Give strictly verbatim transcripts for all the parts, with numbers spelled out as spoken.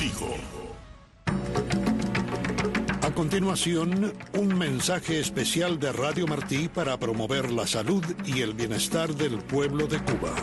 contigo. A continuación, un mensaje especial de Radio Martí para promover la salud y el bienestar del pueblo de Cuba.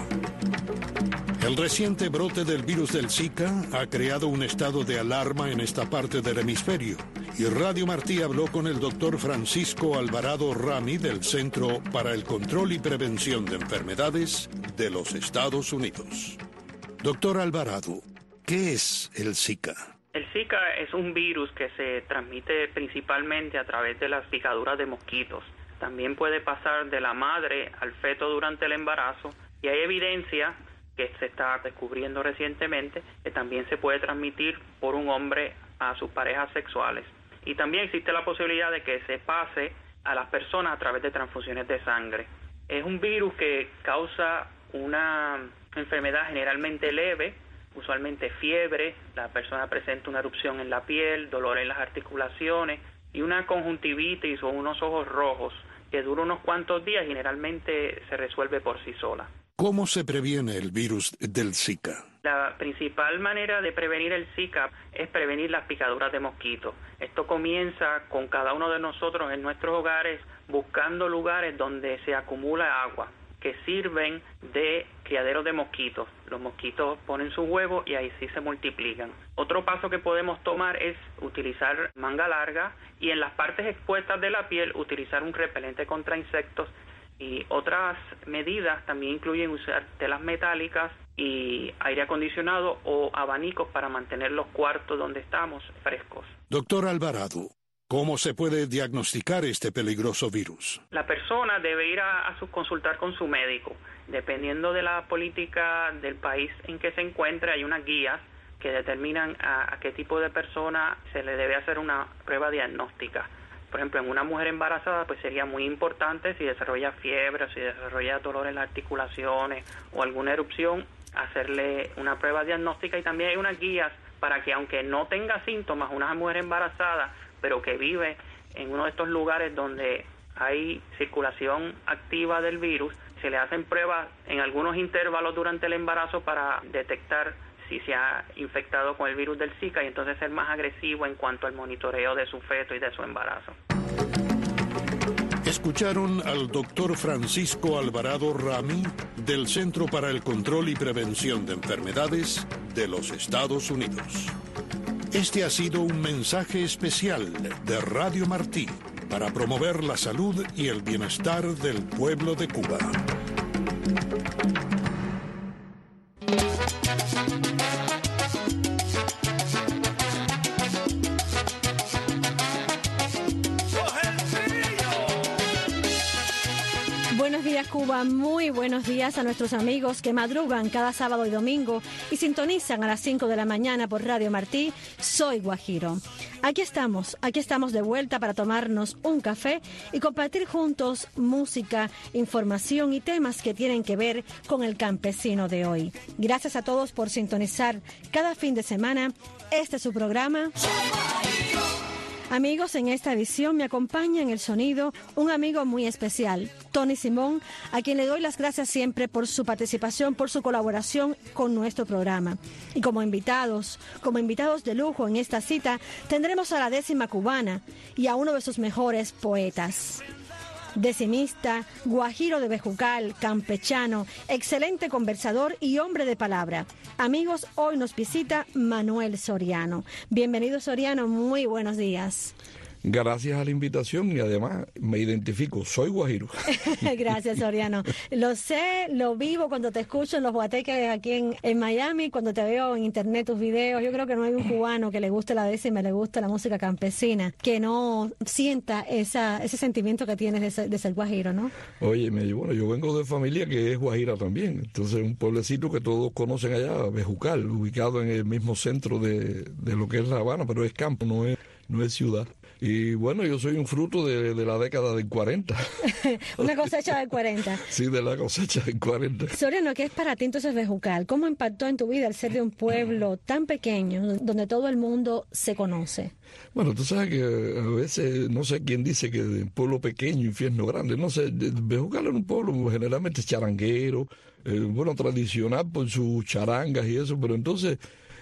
El reciente brote del virus del Zika ha creado un estado de alarma en esta parte del hemisferio, y Radio Martí habló con el doctor Francisco Alvarado Rami del Centro para el Control y Prevención de Enfermedades de los Estados Unidos. Doctor Alvarado, ¿qué es el Zika? El Zika es un virus que se transmite principalmente a través de las picaduras de mosquitos. También puede pasar de la madre al feto durante el embarazo, y hay evidencia que se está descubriendo recientemente que también se puede transmitir por un hombre a sus parejas sexuales. Y también existe la posibilidad de que se pase a las personas a través de transfusiones de sangre. Es un virus que causa una enfermedad generalmente leve, usualmente fiebre, la persona presenta una erupción en la piel, dolor en las articulaciones y una conjuntivitis o unos ojos rojos que dura unos cuantos días y generalmente se resuelve por sí sola. ¿Cómo se previene el virus del Zika? La principal manera de prevenir el Zika es prevenir las picaduras de mosquitos. Esto comienza con cada uno de nosotros en nuestros hogares buscando lugares donde se acumula agua, que sirven de criadero de mosquitos. Los mosquitos ponen sus huevos y ahí sí se multiplican. Otro paso que podemos tomar es utilizar manga larga y en las partes expuestas de la piel utilizar un repelente contra insectos. Y otras medidas también incluyen usar telas metálicas y aire acondicionado o abanicos para mantener los cuartos donde estamos frescos. Doctor Alvarado, ¿cómo se puede diagnosticar este peligroso virus? La persona debe ir a, a su, consultar con su médico. Dependiendo de la política del país en que se encuentre, hay unas guías que determinan a, a qué tipo de persona se le debe hacer una prueba diagnóstica. Por ejemplo, en una mujer embarazada, pues sería muy importante si desarrolla fiebre, si desarrolla dolor en las articulaciones o alguna erupción, hacerle una prueba diagnóstica. Y también hay unas guías para que, aunque no tenga síntomas, una mujer embarazada, pero que vive en uno de estos lugares donde hay circulación activa del virus, se le hacen pruebas en algunos intervalos durante el embarazo para detectar si se ha infectado con el virus del Zika y entonces ser más agresivo en cuanto al monitoreo de su feto y de su embarazo. Escucharon al doctor Francisco Alvarado Rami del Centro para el Control y Prevención de Enfermedades de los Estados Unidos. Este ha sido un mensaje especial de Radio Martí para promover la salud y el bienestar del pueblo de Cuba. Buenos días, Cuba. Muy buenos días a nuestros amigos que madrugan cada sábado y domingo y sintonizan a las cinco de la mañana por Radio Martí. Soy Guajiro. Aquí estamos, aquí estamos de vuelta para tomarnos un café y compartir juntos música, información y temas que tienen que ver con el campesino de hoy. Gracias a todos por sintonizar cada fin de semana. Este es su programa. Amigos, en esta edición me acompaña en el sonido un amigo muy especial, Tony Simón, a quien le doy las gracias siempre por su participación, por su colaboración con nuestro programa. Y como invitados, como invitados de lujo en esta cita, tendremos a la décima cubana y a uno de sus mejores poetas. Decimista, guajiro de Bejucal, campechano, excelente conversador y hombre de palabra. Amigos, hoy nos visita Manuel Soriano. Bienvenido, Soriano, muy buenos días. Gracias a la invitación y además me identifico, soy guajiro. Gracias, Soriano. Lo sé, lo vivo cuando te escucho en los guateques aquí en, en Miami, cuando te veo en internet tus videos. Yo creo que no hay un cubano que le guste la décima, le guste la música campesina, que no sienta esa, ese sentimiento que tienes de ser, de ser guajiro, ¿no? Oye, bueno, yo vengo de familia que es guajira también. Entonces, un pueblecito que todos conocen allá, Bejucal, ubicado en el mismo centro de, de lo que es La Habana, pero es campo, no es, no es ciudad. Y bueno, yo soy un fruto de, de la década del cuarenta. Una cosecha del cuarenta. Sí, de la cosecha del cuarenta. Soriano, ¿qué es para ti entonces Bejucal? ¿Cómo impactó en tu vida el ser de un pueblo tan pequeño, donde todo el mundo se conoce? Bueno, tú sabes que a veces, no sé quién dice que de pueblo pequeño, infierno grande. No sé, Bejucal era un pueblo generalmente charanguero, eh, bueno, tradicional por sus charangas y eso, pero entonces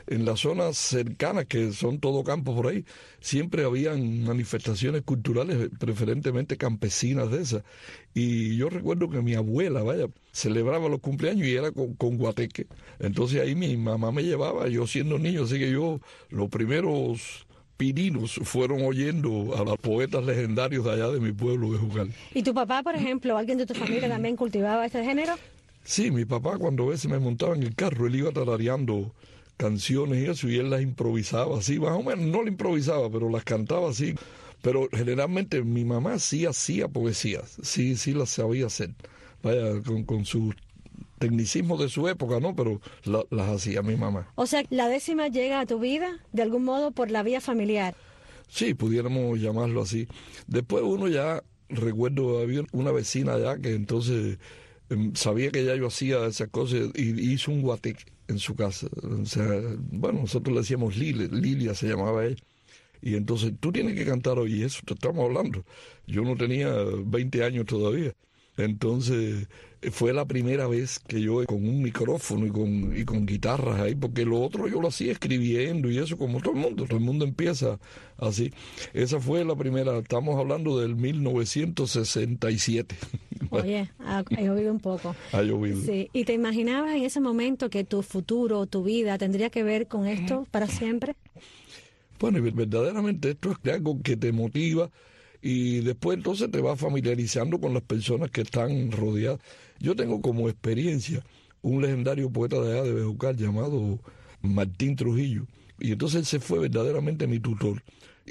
en las zonas cercanas, que son todo campos por ahí, siempre habían manifestaciones culturales, preferentemente campesinas de esas. Y yo recuerdo que mi abuela, vaya, celebraba los cumpleaños y era con, con guateque. Entonces ahí mi mamá me llevaba, yo siendo niño, así que yo, los primeros pininos fueron oyendo a los poetas legendarios de allá de mi pueblo, de Jucal. ¿Y tu papá, por ejemplo, alguien de tu familia también cultivaba este género? Sí, mi papá cuando a veces me montaba en el carro, él iba tarareando canciones y eso, y él las improvisaba así, más o menos, no las improvisaba, pero las cantaba así. Pero generalmente mi mamá sí hacía poesías, sí, sí las sabía hacer, vaya, con, con su tecnicismo de su época, ¿no? Pero la, las hacía mi mamá. O sea, la décima llega a tu vida, de algún modo, por la vía familiar. Sí, pudiéramos llamarlo así. Después uno ya, recuerdo, había una vecina allá que entonces eh, sabía que ya yo hacía esas cosas y hizo un guateque en su casa. O sea, bueno, nosotros le decíamos Lilia, Lilia se llamaba ella. Y entonces, tú tienes que cantar hoy, y eso te estamos hablando. Yo no tenía veinte años todavía. Entonces, fue la primera vez que yo con un micrófono y con, y con guitarras ahí, porque lo otro yo lo hacía escribiendo y eso como todo el mundo, todo el mundo empieza así. Esa fue la primera, estamos hablando del mil novecientos sesenta y siete. Oye, ha, ha llovido un poco. Ha llovido. Sí. ¿Y te imaginabas en ese momento que tu futuro, tu vida, tendría que ver con esto para siempre? Bueno, y verdaderamente esto es algo que te motiva y después entonces te vas familiarizando con las personas que están rodeadas. Yo tengo como experiencia un legendario poeta de allá de Bejucal llamado Martín Trujillo, y entonces él se fue verdaderamente mi tutor.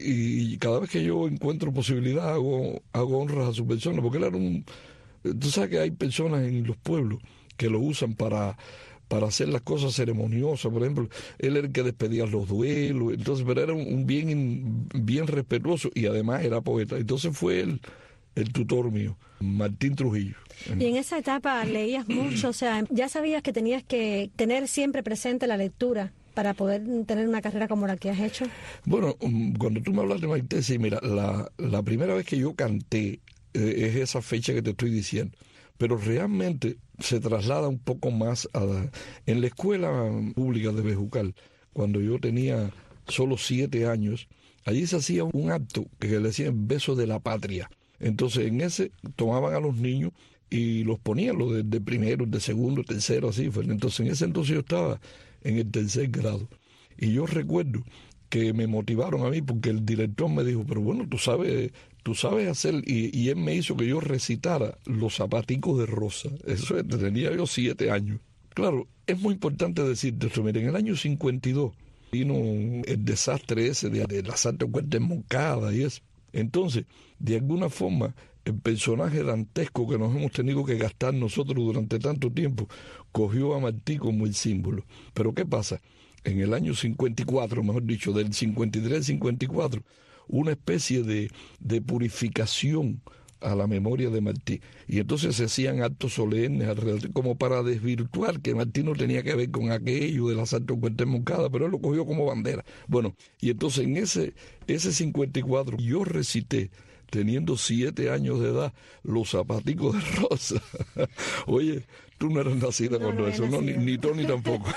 Y cada vez que yo encuentro posibilidad hago, hago honras a su persona, porque él era un... Tú sabes que hay personas en los pueblos que lo usan para... para hacer las cosas ceremoniosas, por ejemplo, él era el que despedía los duelos, entonces, pero era un, un bien, bien respetuoso y además era poeta. Entonces fue él el tutor mío, Martín Trujillo. Y en esa etapa leías mucho, o sea, ya sabías que tenías que tener siempre presente la lectura para poder tener una carrera como la que has hecho. Bueno, cuando tú me hablas de Maite, sí, mira, la, la primera vez que yo canté eh, es esa fecha que te estoy diciendo. Pero realmente se traslada un poco más a la, en la escuela pública de Bejucal, cuando yo tenía solo siete años, allí se hacía un acto que le decían Beso de la Patria. Entonces en ese tomaban a los niños y los ponían, los de, de primero, de segundo, tercero, así. Entonces en ese entonces yo estaba en el tercer grado. Y yo recuerdo que me motivaron a mí porque el director me dijo, pero bueno, tú sabes... Tú sabes hacer, y, y él me hizo que yo recitara Los zapaticos de rosa. Eso es, tenía yo siete años. Claro, es muy importante decirte esto. Mira, en el año cincuenta y dos vino el desastre ese de, de la Santa Muerte en Moncada y eso. Entonces, de alguna forma, el personaje dantesco que nos hemos tenido que gastar nosotros durante tanto tiempo, cogió a Martí como el símbolo. Pero ¿qué pasa? En el año cincuenta y cuatro, mejor dicho, del cincuenta y tres al cincuenta y cuatro, una especie de, de purificación a la memoria de Martí. Y entonces se hacían actos solemnes alrededor, como para desvirtuar que Martí no tenía que ver con aquello de la Santa Muerte en Moncada, pero él lo cogió como bandera. Bueno, y entonces en ese, ese cincuenta y cuatro yo recité, teniendo siete años de edad, Los zapaticos de rosa. Oye, tú no eras nacida no, cuando no eso, no, ni, ni Tony tampoco.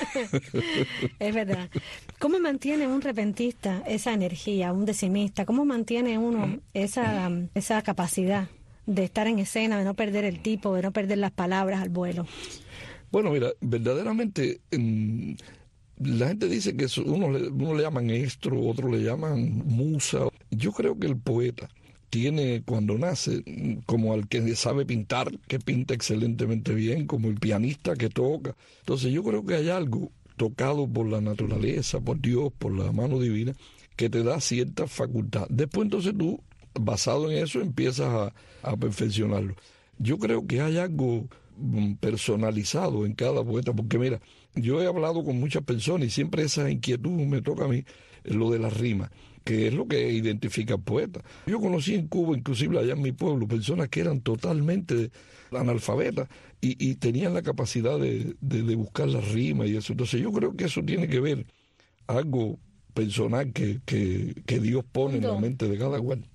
Es verdad. ¿Cómo mantiene un repentista esa energía, un decimista? ¿Cómo mantiene uno esa, esa capacidad de estar en escena, de no perder el tipo, de no perder las palabras al vuelo? Bueno, mira, verdaderamente... En, la gente dice que eso, uno, le, uno le llaman estro, otros le llaman musa. Yo creo que el poeta tiene cuando nace, como al que sabe pintar, que pinta excelentemente bien, como el pianista que toca. Entonces yo creo que hay algo tocado por la naturaleza, por Dios, por la mano divina, que te da cierta facultad. Después entonces tú, basado en eso, empiezas a, a perfeccionarlo. Yo creo que hay algo personalizado en cada poeta, porque mira, yo he hablado con muchas personas y siempre esa inquietud me toca a mí, lo de la rima, que es lo que identifica al poeta. Yo conocí en Cuba, inclusive allá en mi pueblo, personas que eran totalmente analfabetas y, y tenían la capacidad de, de, de buscar la rima y eso. Entonces yo creo que eso tiene que ver algo personal que, que, que Dios pone en la mente de cada cual.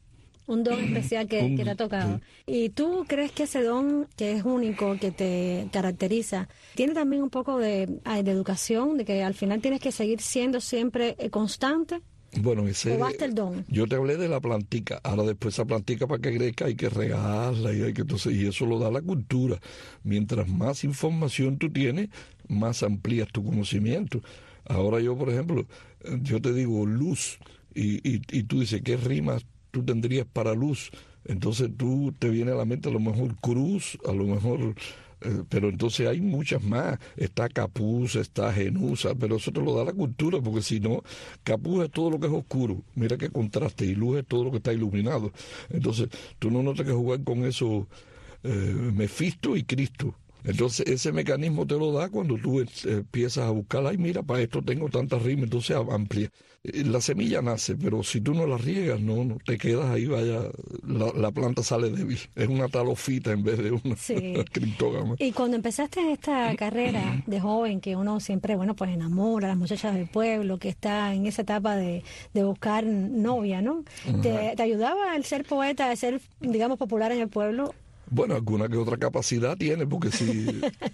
Un don especial que, un, que te ha tocado. Sí. ¿Y tú crees que ese don que es único, que te caracteriza, tiene también un poco de, de educación, de que al final tienes que seguir siendo siempre constante? Bueno, ese, ¿O basta el don? Yo te hablé de la plantica. Ahora después esa plantica para que crezca hay que regarla y hay que entonces y eso lo da la cultura. Mientras más información tú tienes, más amplías tu conocimiento. Ahora yo, por ejemplo, yo te digo luz y, y, y tú dices, ¿qué rimas tú tendrías para luz? Entonces tú te viene a la mente a lo mejor cruz, a lo mejor, eh, pero entonces hay muchas más. Está capuz, está genusa, pero eso te lo da la cultura, porque si no, capuz es todo lo que es oscuro, mira qué contraste, y luz es todo lo que está iluminado. Entonces tú no notas que jugar con eso, eh, Mefisto y Cristo. Entonces ese mecanismo te lo da cuando tú eh, empiezas a buscar, ay mira, para esto tengo tantas rimas, entonces amplia. La semilla nace, pero si tú no la riegas, no, no te quedas ahí, vaya, la, la planta sale débil. Es una talofita en vez de una sí. criptógama. Y cuando empezaste esta carrera de joven, que uno siempre, bueno, pues enamora a las muchachas del pueblo, que está en esa etapa de, de buscar novia, ¿no? ¿Te, ¿Te ayudaba el ser poeta, el ser, digamos, popular en el pueblo? Bueno, alguna que otra capacidad tiene, porque si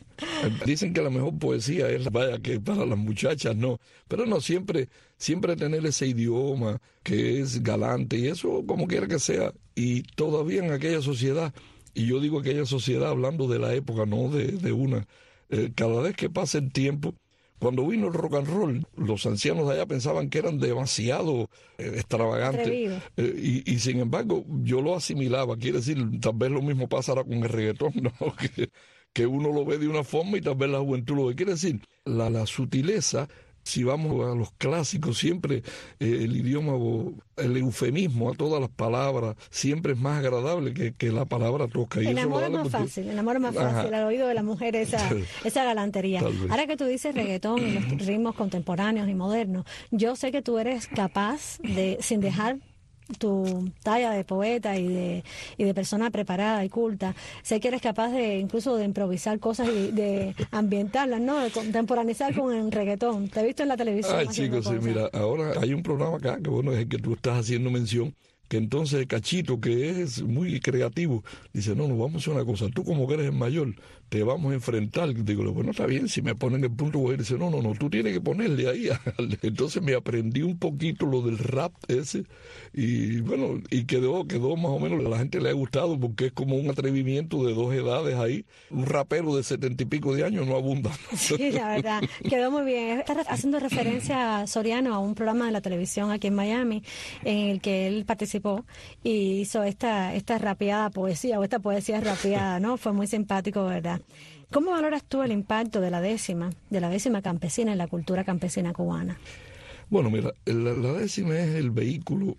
dicen que la mejor poesía es, vaya, que para las muchachas no, pero no, siempre, siempre tener ese idioma que es galante y eso como quiera que sea, y todavía en aquella sociedad, y yo digo aquella sociedad hablando de la época, no de, de una, eh, cada vez que pasa el tiempo, cuando vino el rock and roll, los ancianos de allá pensaban que eran demasiado eh, extravagantes. Eh, y, y sin embargo, yo lo asimilaba. Quiere decir, tal vez lo mismo pasará con el reggaetón, ¿no? que, que uno lo ve de una forma y tal vez la juventud lo ve. Quiere decir, la, la sutileza, si vamos a los clásicos, siempre eh, el idioma, el eufemismo a todas las palabras, siempre es más agradable que, que la palabra tosca. Y el eso amor es más porque... fácil, el amor es más fácil, al oído de la mujer esa, esa galantería. Ahora que tú dices reggaetón y los ritmos contemporáneos y modernos, yo sé que tú eres capaz de, sin dejar tu talla de poeta y de y de persona preparada y culta, sé que eres capaz de incluso de improvisar cosas y de ambientarlas, ¿no? De contemporaneizar con el reggaetón. Te he visto en la televisión. Ay, chicos, sí, mira, ahora hay un programa acá que bueno, es el que tú estás haciendo mención, que entonces Cachito, que es muy creativo, dice, no, no, vamos a hacer una cosa, tú como que eres el mayor, te vamos a enfrentar. Digo, bueno, está bien, si me ponen el punto, voy a decir, no, no, no, tú tienes que ponerle ahí. Entonces me aprendí un poquito lo del rap ese, y bueno, y quedó, quedó más o menos, a la gente le ha gustado, porque es como un atrevimiento de dos edades ahí. Un rapero de setenta y pico de años no abunda. Sí, la verdad, quedó muy bien. Está haciendo referencia a Soriano, a un programa de la televisión aquí en Miami, en el que él participó y hizo esta, esta rapeada poesía, o esta poesía rapeada, ¿no? Fue muy simpático, ¿verdad? ¿Cómo valoras tú el impacto de la décima, de la décima campesina en la cultura campesina cubana? Bueno, mira, la, la décima es el vehículo,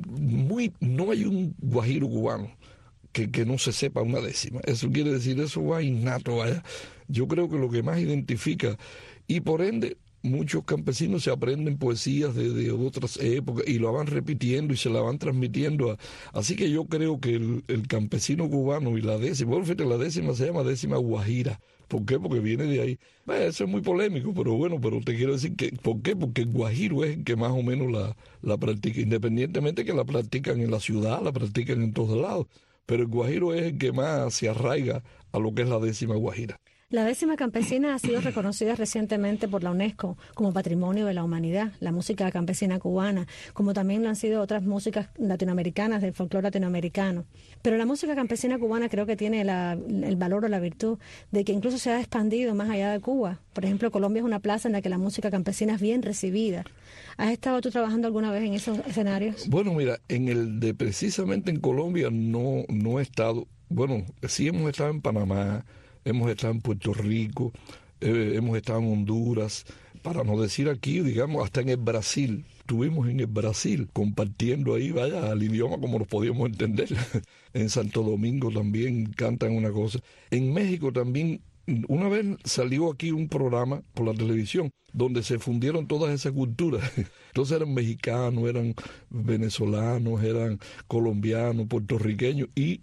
muy, no hay un guajiro cubano que, que no se sepa una décima. Eso quiere decir, eso va innato, vaya. Yo creo que lo que más identifica, y por ende, muchos campesinos se aprenden poesías de, de otras épocas y lo van repitiendo y se la van transmitiendo. A, así que yo creo que el, el campesino cubano y la décima, bueno, fíjate, la décima se llama décima guajira. ¿Por qué? Porque viene de ahí. Bueno, eso es muy polémico, pero bueno, pero te quiero decir que, ¿por qué? Porque el guajiro es el que más o menos la, la practica, independientemente que la practican en la ciudad, la practican en todos lados, pero el guajiro es el que más se arraiga a lo que es la décima guajira. La décima campesina ha sido reconocida recientemente por la UNESCO como Patrimonio de la Humanidad, la música campesina cubana, como también lo han sido otras músicas latinoamericanas del folclore latinoamericano. Pero la música campesina cubana creo que tiene la, el valor o la virtud de que incluso se ha expandido más allá de Cuba. Por ejemplo, Colombia es una plaza en la que la música campesina es bien recibida. ¿Has estado tú trabajando alguna vez en esos escenarios? Bueno, mira, en el de precisamente en Colombia no, no he estado. Bueno, sí hemos estado en Panamá, hemos estado en Puerto Rico, eh, hemos estado en Honduras, para no decir aquí, digamos, hasta en el Brasil. Estuvimos en el Brasil compartiendo ahí, vaya, al idioma como nos podíamos entender. En Santo Domingo también cantan una cosa. En México también, una vez salió aquí un programa por la televisión donde se fundieron todas esas culturas. Entonces eran mexicanos, eran venezolanos, eran colombianos, puertorriqueños, y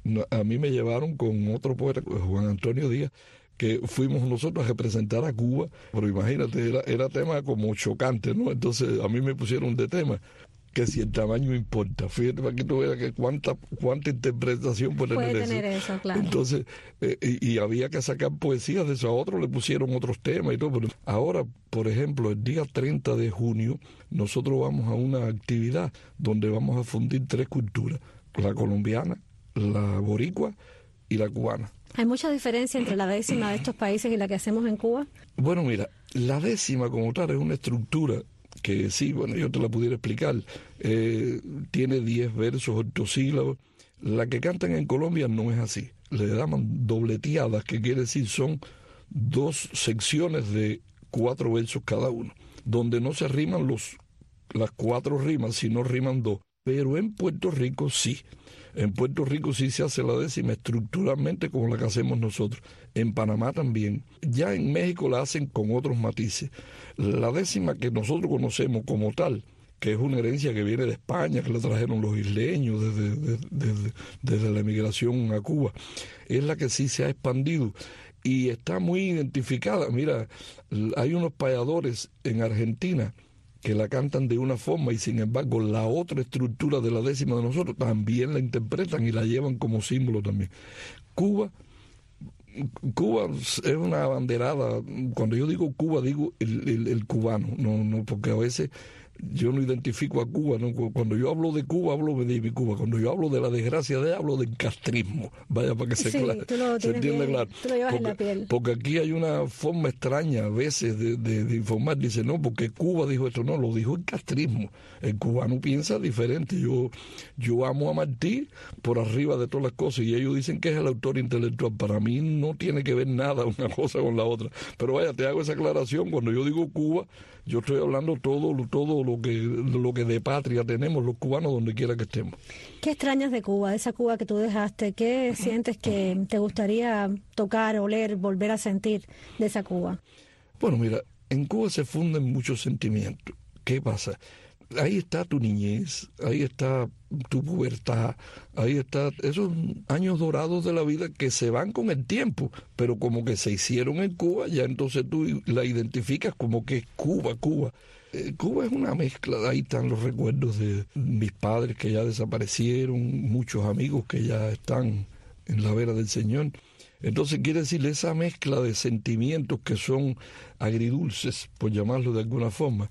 a mí me llevaron con otro poeta, Juan Antonio Díaz, que fuimos nosotros a representar a Cuba, pero imagínate, era, era tema como chocante, ¿no? Entonces a mí me pusieron de tema. que si el tamaño importa. Fíjate para que tú veas que cuánta, cuánta interpretación puede, puede tener, tener eso. eso, claro. Entonces, eh, y, y había que sacar poesías de eso, a otros le pusieron otros temas y todo. Pero ahora, por ejemplo, el día treinta de junio, nosotros vamos a una actividad donde vamos a fundir tres culturas, la colombiana, la boricua y la cubana. ¿Hay mucha diferencia entre la décima de estos países y la que hacemos en Cuba? Bueno, mira, la décima como tal es una estructura que sí, bueno, yo te la pudiera explicar. Eh, tiene diez versos, octosílabos. La que cantan en Colombia no es así. Le llaman dobleteadas, que quiere decir son dos secciones de cuatro versos cada uno, donde no se riman los, las cuatro rimas, sino riman dos. Pero en Puerto Rico sí. En Puerto Rico sí se hace la décima estructuralmente como la que hacemos nosotros. En Panamá también. Ya en México la hacen con otros matices. La décima que nosotros conocemos como tal, que es una herencia que viene de España, que la trajeron los isleños desde, desde, desde, desde la emigración a Cuba, es la que sí se ha expandido y está muy identificada. Mira, hay unos payadores en Argentina que la cantan de una forma y sin embargo la otra estructura de la décima de nosotros también la interpretan y la llevan como símbolo también. Cuba, Cuba es una abanderada. Cuando yo digo Cuba digo el, el, el cubano, no, no, porque a veces yo no identifico a Cuba, ¿no? Cuando yo hablo de Cuba, hablo de mi Cuba. Cuando yo hablo de la desgracia de ella, hablo del castrismo. Vaya, para que se, sí, claro, tú lo se entiende bien, claro. Tú lo llevas porque, en la piel. Porque aquí hay una forma extraña a veces de, de, de informar. Dice, no, porque Cuba dijo esto. No, lo dijo el castrismo. El cubano piensa diferente. Yo, yo amo a Martí por arriba de todas las cosas y ellos dicen que es el autor intelectual. Para mí no tiene que ver nada una cosa con la otra. Pero vaya, te hago esa aclaración. Cuando yo digo Cuba, yo estoy hablando todo, todo lo que lo que de patria tenemos los cubanos donde quiera que estemos. ¿Qué extrañas de Cuba, de esa Cuba que tú dejaste? ¿Qué sientes que te gustaría tocar, oler, volver a sentir de esa Cuba? Bueno, mira, en Cuba se funden muchos sentimientos. ¿Qué pasa? Ahí está tu niñez, ahí está tu pubertad, ahí está esos años dorados de la vida que se van con el tiempo, pero como que se hicieron en Cuba, ya entonces tú la identificas como que es Cuba, Cuba. Eh, Cuba es una mezcla, ahí están los recuerdos de mis padres que ya desaparecieron, muchos amigos que ya están en la vera del Señor. Entonces quiere decir esa mezcla de sentimientos que son agridulces, por llamarlo de alguna forma.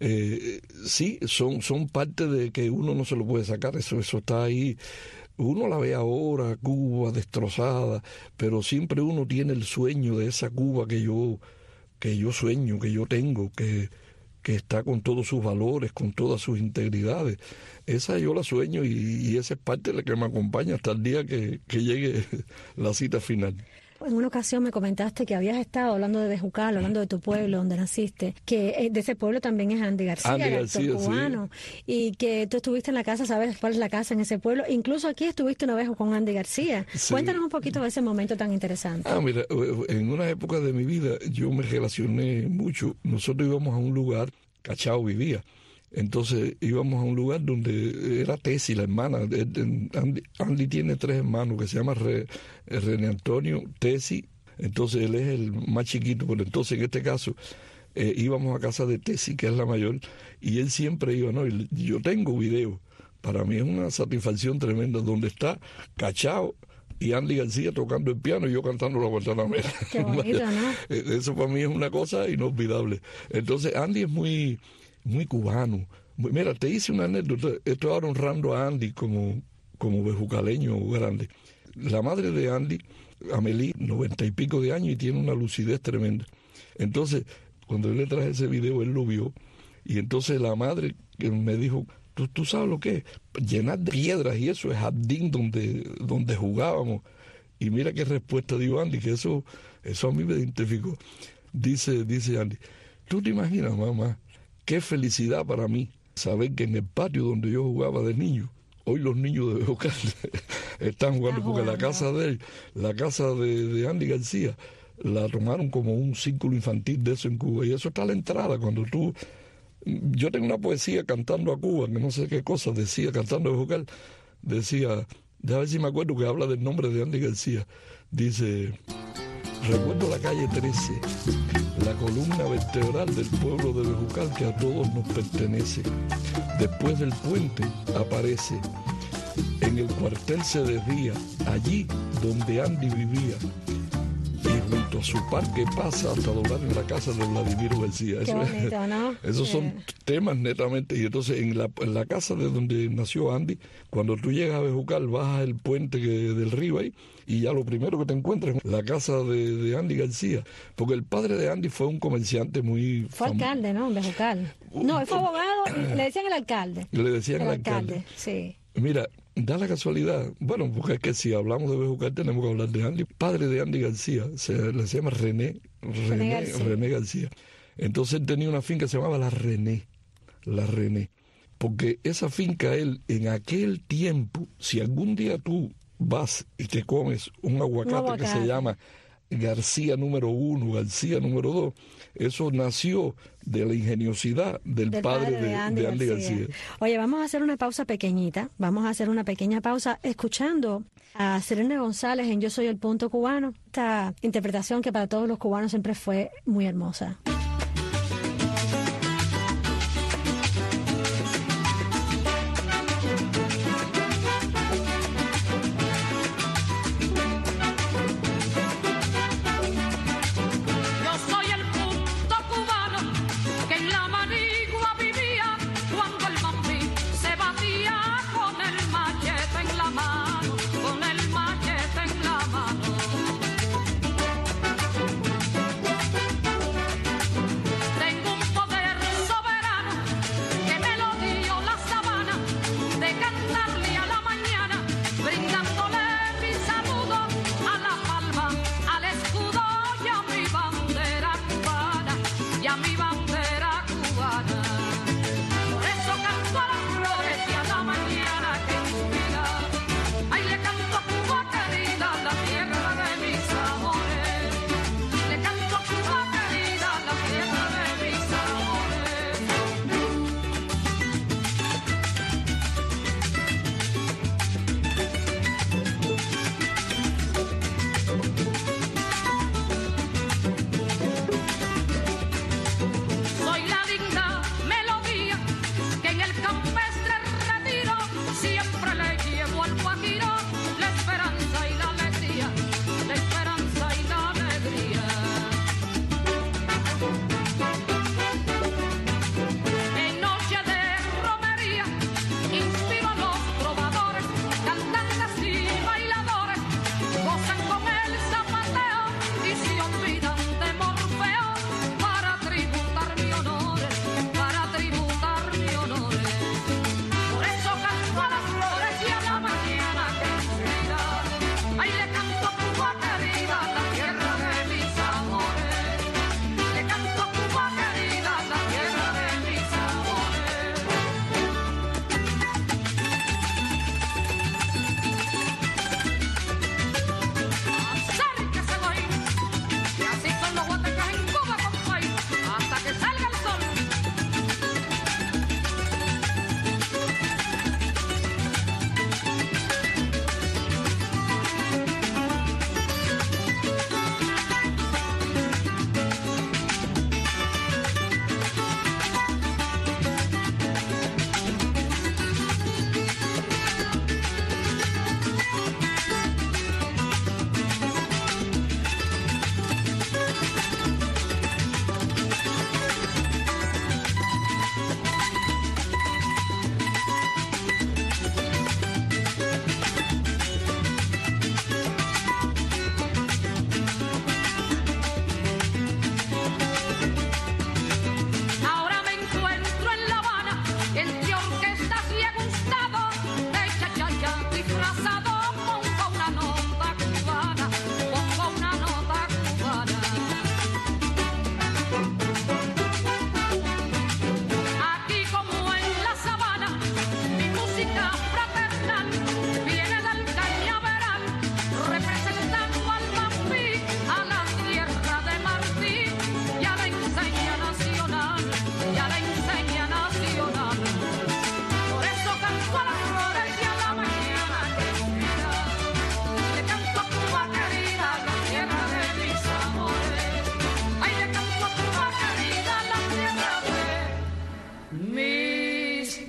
Eh, sí, son, son parte de que uno no se lo puede sacar, eso, eso está ahí. Uno la ve ahora, Cuba destrozada, pero siempre uno tiene el sueño de esa Cuba que yo, que yo sueño, que yo tengo, que, que está con todos sus valores, con todas sus integridades. Esa yo la sueño y, y esa es parte de la que me acompaña hasta el día que, que llegue la cita final. En una ocasión me comentaste que habías estado hablando de Bejucal, hablando de tu pueblo, donde naciste, que de ese pueblo también es Andy García, Andy el García, actor cubano, sí. Y que tú estuviste en la casa, ¿sabes cuál es la casa en ese pueblo? Incluso aquí estuviste una vez con Andy García. Sí. Cuéntanos un poquito de ese momento tan interesante. Ah, mira, en una época de mi vida yo me relacioné mucho. Nosotros íbamos a un lugar, Cachao vivía, entonces íbamos a un lugar donde era Tesi, la hermana. Andy, Andy tiene tres hermanos que se llaman Re, René Antonio, Tesi, entonces él es el más chiquito, pero entonces en este caso eh, íbamos a casa de Tesi, que es la mayor, y él siempre iba, ¿no? Y yo tengo video, para mí es una satisfacción tremenda, donde está Cachao y Andy García tocando el piano y yo cantando la Guantanamera. Qué bonito, ¿no? Eso para mí es una cosa inolvidable. Entonces Andy es muy... muy cubano. Mira, te hice una anécdota, estoy ahora honrando a Andy como, como bejucaleño grande. La madre de Andy, Amelie, noventa y pico de años y tiene una lucidez tremenda. Entonces, cuando yo le traje ese video, él lo vio, y entonces la madre me dijo, ¿tú, tú sabes lo que es? Llenar de piedras y eso, es jardín donde, donde jugábamos. Y mira qué respuesta dio Andy, que eso, eso a mí me identificó. Dice, dice Andy, ¿tú te imaginas, mamá? Qué felicidad para mí saber que en el patio donde yo jugaba de niño, hoy los niños de Bejucal están jugando, porque la casa de él, la casa de, de Andy García, la tomaron como un círculo infantil de eso en Cuba. Y eso está a la entrada. Cuando tú... Yo tengo una poesía cantando a Cuba, que no sé qué cosa decía, cantando a Bejucal, decía, déjame ver si me acuerdo, que habla del nombre de Andy García. Dice... Recuerdo la calle trece, la columna vertebral del pueblo de Bejucal que a todos nos pertenece. Después del puente aparece, en el cuartel se desvía, allí donde Andy vivía. Y junto a su parque pasa hasta doblar en la casa de Vladimiro García. Qué Eso, bonito, ¿no? Esos son Eh. temas netamente. Y entonces en la, en la casa de donde nació Andy, cuando tú llegas a Bejucal, bajas el puente que, del río ahí, y ya lo primero que te encuentras es la casa de, de Andy García. Porque el padre de Andy fue un comerciante muy Fue famoso. alcalde, ¿no? En Bejucal. No, él fue abogado, le decían el alcalde. Le decían El al alcalde. alcalde, sí. Mira, da la casualidad, bueno, porque es que si hablamos de Bejucal tenemos que hablar de Andy. Padre de Andy García, se le llama René, René, René García. René García. Entonces él tenía una finca que se llamaba La René, La René. Porque esa finca, él, en aquel tiempo, si algún día tú vas y te comes un aguacate, Un aguacate. que se llama García número uno, García número dos, eso nació de la ingeniosidad del, Del padre, de, de Andy, de Andy García. García. Oye, vamos a hacer una pausa pequeñita. Vamos a hacer una pequeña pausa escuchando a Serena González en Yo Soy el Punto Cubano. Esta interpretación que para todos los cubanos siempre fue muy hermosa. Con el machete en la mano.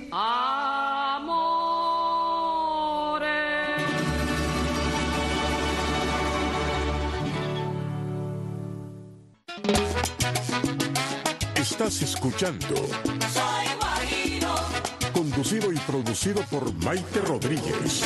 Amores. Estás escuchando Soy Guajiro. Conducido y producido por Maite Rodríguez.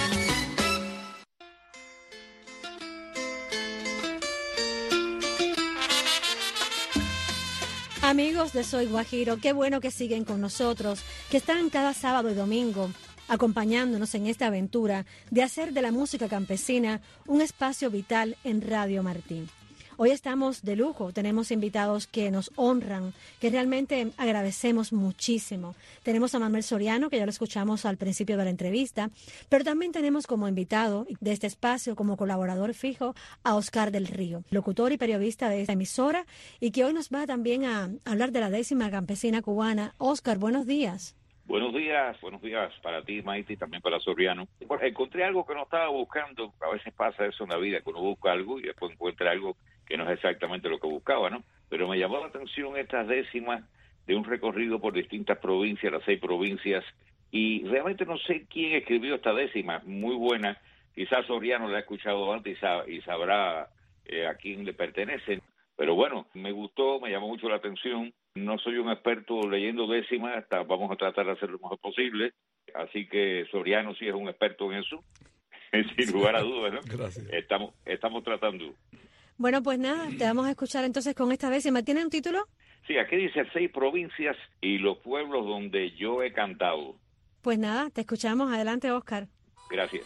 Amigos de Soy Guajiro, qué bueno que siguen con nosotros, que están cada sábado y domingo acompañándonos en esta aventura de hacer de la música campesina un espacio vital en Radio Martí. Hoy estamos de lujo, tenemos invitados que nos honran, que realmente agradecemos muchísimo. Tenemos a Manuel Soriano, que ya lo escuchamos al principio de la entrevista, pero también tenemos como invitado de este espacio, como colaborador fijo, a Oscar del Río, locutor y periodista de esta emisora, y que hoy nos va también a hablar de la décima campesina cubana. Oscar, buenos días. Buenos días, buenos días para ti, Maite, y también para Soriano. Bueno, encontré algo que no estaba buscando. A veces pasa eso en la vida, que uno busca algo y después encuentra algo que no es exactamente lo que buscaba, ¿no? Pero me llamó la atención estas décimas de un recorrido por distintas provincias, las seis provincias, y realmente no sé quién escribió esta décima, muy buena. Quizás Soriano la ha escuchado antes y, sab- y sabrá eh, a quién le pertenece. Pero bueno, me gustó, me llamó mucho la atención. No soy un experto leyendo décimas, hasta vamos a tratar de hacer lo mejor posible. Así que Soriano sí es un experto en eso, sin lugar a dudas, ¿no? Gracias. Estamos, estamos tratando. Bueno, pues nada, te vamos a escuchar entonces con esta décima. ¿Tiene un título? Sí, aquí dice seis provincias y los pueblos donde yo he cantado. Pues nada, te escuchamos. Adelante, Oscar. Gracias.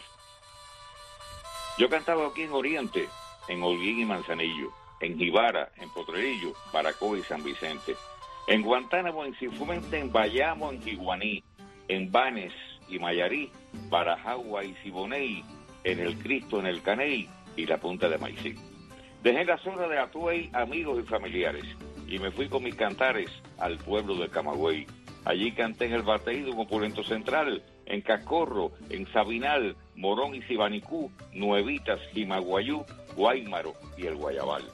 Yo cantaba aquí en Oriente, en Holguín y Manzanillo, en Jibara, en Potrerillo, Baracoa y San Vicente, en Guantánamo, en Cifuente, en Bayamo, en Jiguaní, en Banes y Mayarí, Barajagua y Siboney, en el Cristo, en el Caney y la Punta de Maicí. Dejé la zona de Atuey amigos y familiares y me fui con mis cantares al pueblo de Camagüey. Allí canté en el Bateído, en Opulento Central, en Cascorro, en Sabinal, Morón y Sibanicú, Nuevitas, Jimaguayú, Guaymaro y el Guayabal.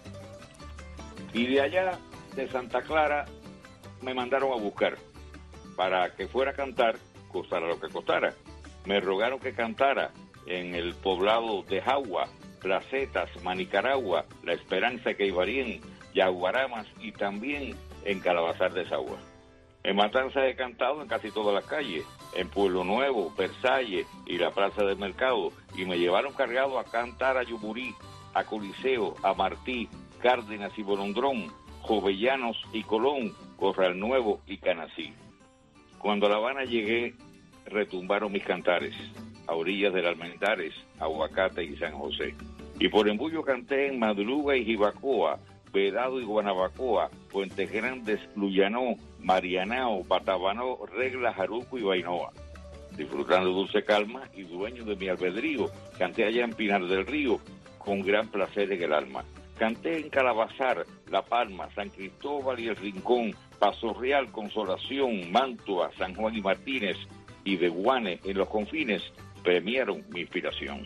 Y de allá, de Santa Clara, me mandaron a buscar para que fuera a cantar, costara lo que costara. Me rogaron que cantara en el poblado de Jagua, Placetas, Manicaragua, La Esperanza, Queibarien, Yaguaramas y también en Calabazar de Sagua. En Matanzas he cantado en casi todas las calles, en Pueblo Nuevo, Versalles y la Plaza del Mercado, y me llevaron cargado a cantar a Yumurí, a Coliseo, a Martí, Cárdenas y Borondrón, Jovellanos y Colón, Corral Nuevo y Canací. Cuando a La Habana llegué, retumbaron mis cantares, a orillas del Almendares, Aguacate y San José. Y por embullo canté en Madruga y Jibacoa, Vedado y Guanabacoa, Puentes Grandes, Luyanó, Marianao, Batabanó, Regla, Jaruco y Bainoa. Disfrutando dulce calma y dueño de mi albedrío, canté allá en Pinar del Río, con gran placer en el alma. Canté en Calabazar, La Palma, San Cristóbal y El Rincón, Paso Real, Consolación, Mantua, San Juan y Martínez, y de Guane, en los confines, premiaron mi inspiración.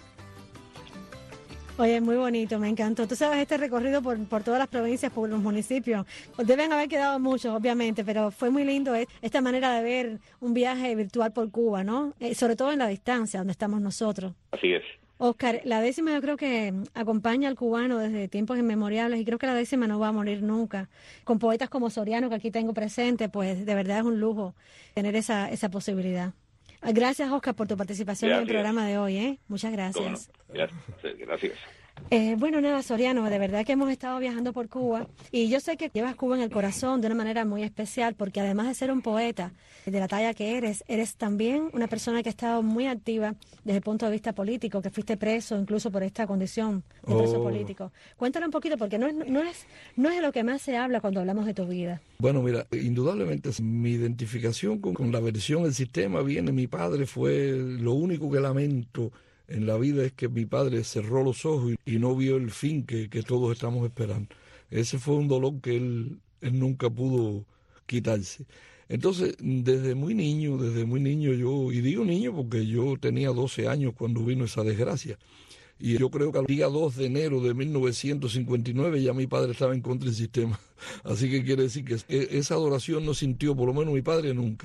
Oye, muy bonito, me encantó. Tú sabes, este recorrido por, por todas las provincias, por los municipios, deben haber quedado muchos, obviamente, pero fue muy lindo eh, esta manera de ver un viaje virtual por Cuba, ¿no? Eh, sobre todo en la distancia, donde estamos nosotros. Así es. Oscar, la décima yo creo que acompaña al cubano desde tiempos inmemorables y creo que la décima no va a morir nunca. Con poetas como Soriano, que aquí tengo presente, pues de verdad es un lujo tener esa, esa posibilidad. Gracias, Oscar, por tu participación gracias. en el programa de hoy. ¿eh? Muchas gracias. No? Gracias. gracias. Eh, bueno, nada, Soriano, de verdad que hemos estado viajando por Cuba y yo sé que llevas Cuba en el corazón de una manera muy especial porque además de ser un poeta de la talla que eres, eres también una persona que ha estado muy activa desde el punto de vista político, que fuiste preso incluso por esta condición de preso oh. político. Cuéntale un poquito porque no es, no, es, no es de lo que más se habla cuando hablamos de tu vida. Bueno, mira, indudablemente mi identificación con, con la versión del sistema viene, mi padre fue lo único que lamento en la vida es que mi padre cerró los ojos y, y no vio el fin que, que todos estamos esperando. Ese fue un dolor que él, él nunca pudo quitarse. Entonces, desde muy niño, desde muy niño yo, y digo niño porque yo tenía doce años cuando vino esa desgracia, y yo creo que al día dos de enero de mil novecientos cincuenta y nueve ya mi padre estaba en contra del sistema. Así que quiere decir que esa adoración no sintió, por lo menos mi padre nunca.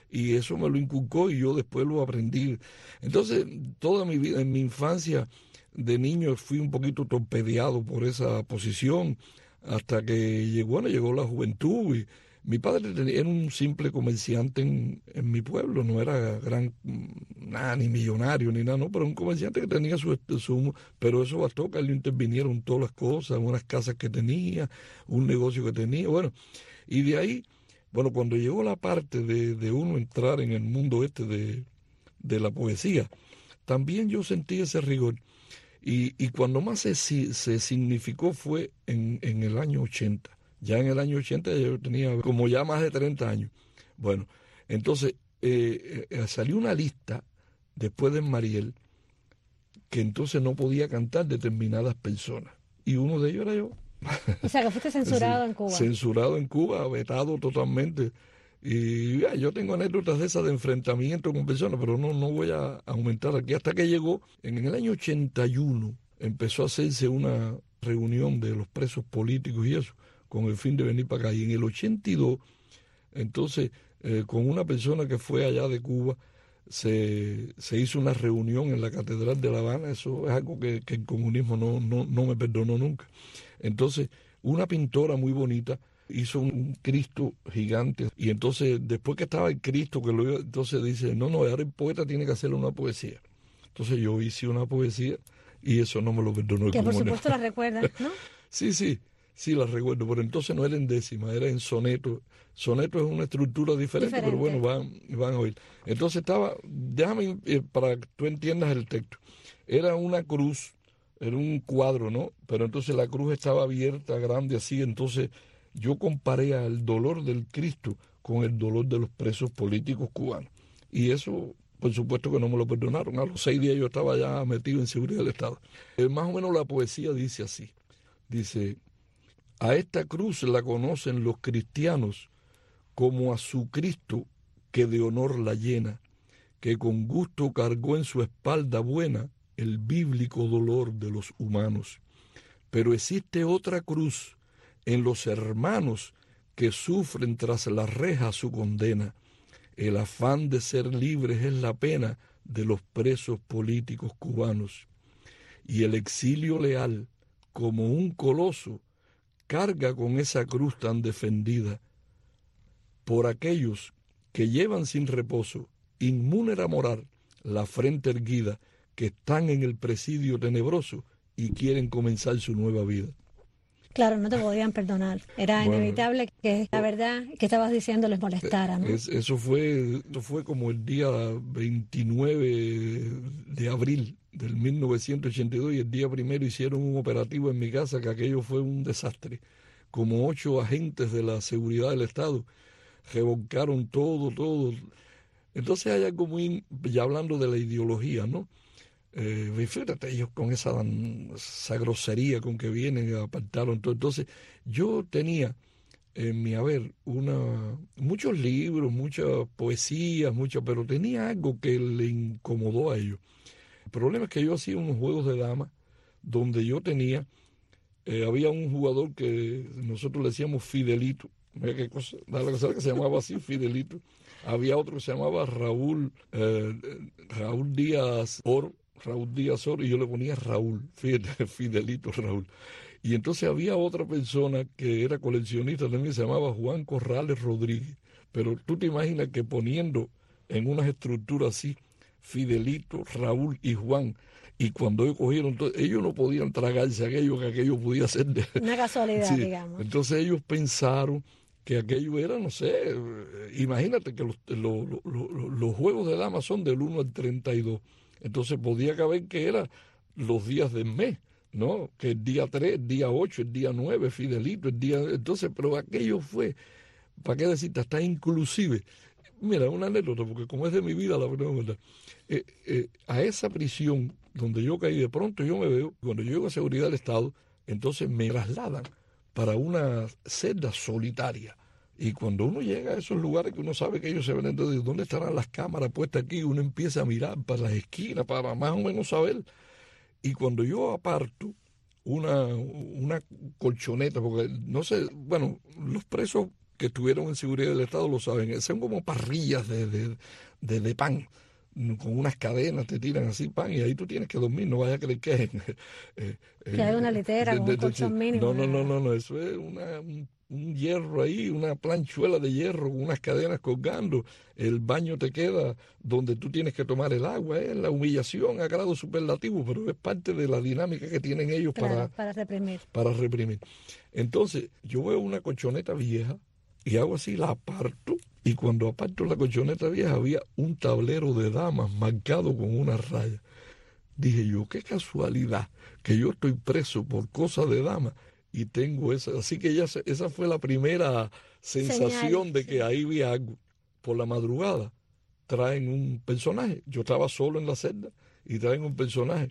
y eso me lo inculcó y yo después lo aprendí. Entonces, toda mi vida, en mi infancia de niño, fui un poquito torpedeado por esa posición hasta que llegó, bueno, llegó la juventud y mi padre era un simple comerciante en, en mi pueblo, no era gran, nada, ni millonario, ni nada, no, pero un comerciante que tenía su, su pero eso bastó que él intervinieron todas las cosas, unas casas que tenía, un negocio que tenía, bueno, y de ahí, bueno, cuando llegó la parte de, de uno entrar en el mundo este de, de la poesía, también yo sentí ese rigor, y, y cuando más se, se significó fue en, en el año ochenta. Ya en el año ochenta yo tenía como ya más de treinta años. Bueno, entonces eh, eh, salió una lista después de Mariel que entonces no podía cantar determinadas personas. Y uno de ellos era yo. O sea, que fuiste censurado sí, en Cuba. Censurado en Cuba, vetado totalmente. Y ya, yo tengo anécdotas de esas de enfrentamiento con personas, pero no, no voy a aumentar aquí. Hasta que llegó, en el año ochenta y uno, empezó a hacerse una reunión de los presos políticos y eso, con el fin de venir para acá. Y en el ochenta y dos, entonces, eh, con una persona que fue allá de Cuba, se, se hizo una reunión en la Catedral de La Habana. Eso es algo que, que el comunismo no, no, no me perdonó nunca. Entonces, una pintora muy bonita hizo un, un Cristo gigante. Y entonces, después que estaba el Cristo, que lo entonces dice, no, no, ahora el poeta tiene que hacerle una poesía. Entonces yo hice una poesía y eso no me lo perdonó el que comunismo. por supuesto la recuerdas, ¿no? Sí, sí. Sí, la recuerdo, pero entonces no era en décima, era en soneto. Soneto es una estructura diferente, diferente. Pero bueno, van, van a oír. Entonces estaba, déjame, eh, para que tú entiendas el texto, era una cruz, era un cuadro, ¿no? Pero entonces la cruz estaba abierta, grande, así, entonces yo comparé al dolor del Cristo con el dolor de los presos políticos cubanos. Y eso, por supuesto que no me lo perdonaron. A los seis días yo estaba ya metido en seguridad del Estado. Eh, más o menos la poesía dice así, dice... A esta cruz la conocen los cristianos como a su Cristo que de honor la llena, que con gusto cargó en su espalda buena el bíblico dolor de los humanos. Pero existe otra cruz en los hermanos que sufren tras la reja su condena. El afán de ser libres es la pena de los presos políticos cubanos. Y el exilio leal, como un coloso, carga con esa cruz tan defendida por aquellos que llevan sin reposo, inmune a morar, la frente erguida, que están en el presidio tenebroso y quieren comenzar su nueva vida. Claro, no te podían perdonar. Era bueno, inevitable que la verdad que estabas diciendo les molestara, ¿no? Es, eso fue, eso fue como el día veintinueve de abril del mil novecientos ochenta y dos, y el día primero hicieron un operativo en mi casa que aquello fue un desastre. Como ocho agentes de la seguridad del Estado revolcaron todo, todo. Entonces hay algo muy, ya hablando de la ideología, ¿no? Eh, fíjate, ellos con esa, esa grosería con que vienen, apartaron todo. Entonces yo tenía en mi haber una, muchos libros, muchas poesías, muchas, pero tenía algo que le incomodó a ellos. El problema es que yo hacía unos juegos de damas donde yo tenía, eh, había un jugador que nosotros le decíamos Fidelito, mira qué cosa, la cosa que se llamaba así, Fidelito. Había otro que se llamaba Raúl, eh, Raúl Díaz Oro, Raúl Díaz Oro, y yo le ponía Raúl, fíjate, Fidelito Raúl. Y entonces había otra persona que era coleccionista también, se llamaba Juan Corrales Rodríguez. Pero tú te imaginas que poniendo en unas estructuras así, Fidelito, Raúl y Juan, y cuando ellos cogieron, entonces, ellos no podían tragarse aquello, que aquello podía ser de... Una casualidad, sí. Digamos. Entonces ellos pensaron que aquello era, no sé, imagínate que los, los, los, los juegos de damas son del uno al treinta y dos, entonces podía caber que eran los días del mes, ¿no? Que el día tres, el día ocho, el día nueve, Fidelito, el día... Entonces, pero aquello fue, ¿para qué decirte? Hasta inclusive... Mira, una anécdota, porque como es de mi vida, la verdad, eh, eh, a esa prisión donde yo caí, de pronto yo me veo, cuando yo llego a seguridad del Estado, entonces me trasladan para una celda solitaria. Y cuando uno llega a esos lugares que uno sabe que ellos se ven, entonces, ¿dónde estarán las cámaras puestas aquí? Uno empieza a mirar para las esquinas, para más o menos saber. Y cuando yo aparto una, una colchoneta, porque no sé, bueno, los presos que estuvieron en seguridad del Estado lo saben. Son como parrillas de, de, de, de pan, con unas cadenas, te tiran así pan y ahí tú tienes que dormir, no vayas a creer que es... Eh, que hay una litera de, con de, un colchón de, mínimo. No, no, no, no, no, eso es una, un, un hierro ahí, una planchuela de hierro con unas cadenas colgando. El baño te queda donde tú tienes que tomar el agua, es ¿eh? La humillación a grado superlativo, pero es parte de la dinámica que tienen ellos claro, para, para reprimir. Para reprimir. Entonces, yo veo una colchoneta vieja y hago así, la aparto, y cuando aparto la colchoneta vieja había un tablero de damas marcado con una raya. Dije yo, qué casualidad que yo estoy preso por cosas de damas y tengo esa. Así que ya esa fue la primera sensación Señal, de que sí. ahí vi algo. Por la madrugada traen un personaje. Yo estaba solo en la celda y traen un personaje.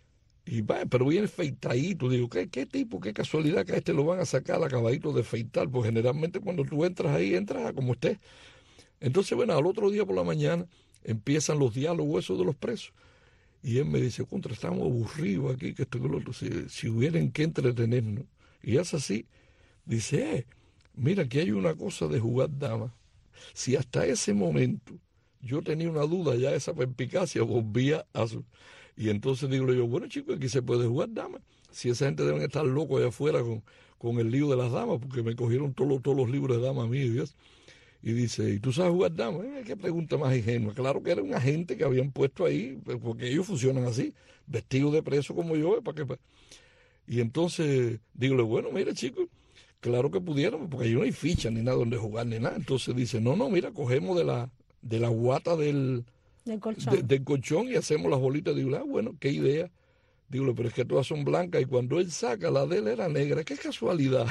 Y va, pero viene feitadito. Digo, ¿qué, qué tipo, qué casualidad que a este lo van a sacar acabadito de feitar? Pues generalmente cuando tú entras ahí, entras a como estés. Entonces, bueno, al otro día por la mañana empiezan los diálogos esos de los presos. Y él me dice, contra, estamos aburridos aquí, que esto y lo otro, si, si hubieran que entretenernos. Y es así. Dice, eh, mira, aquí hay una cosa de jugar damas. Si hasta ese momento yo tenía una duda, ya esa perspicacia volvía a su... Y entonces digo yo, bueno, chicos, aquí se puede jugar damas. Si esa gente deben estar locos allá afuera con, con el lío de las damas, porque me cogieron todos los, todos los libros de damas míos y eso. Y dice, ¿y tú sabes jugar damas? Eh, ¿Qué pregunta más ingenua? Claro que era un agente que habían puesto ahí, porque ellos funcionan así, vestidos de preso como yo. ¿para qué? Y entonces digo, bueno, mira, chicos, claro que pudiéramos, porque ahí no hay ficha ni nada donde jugar ni nada. Entonces dice, no, no, mira, cogemos de la, de la guata del... Del colchón. De, del colchón y hacemos las bolitas. Digo, ah, bueno, qué idea. Digo, pero es que todas son blancas y cuando él saca, la de él era negra. Qué casualidad.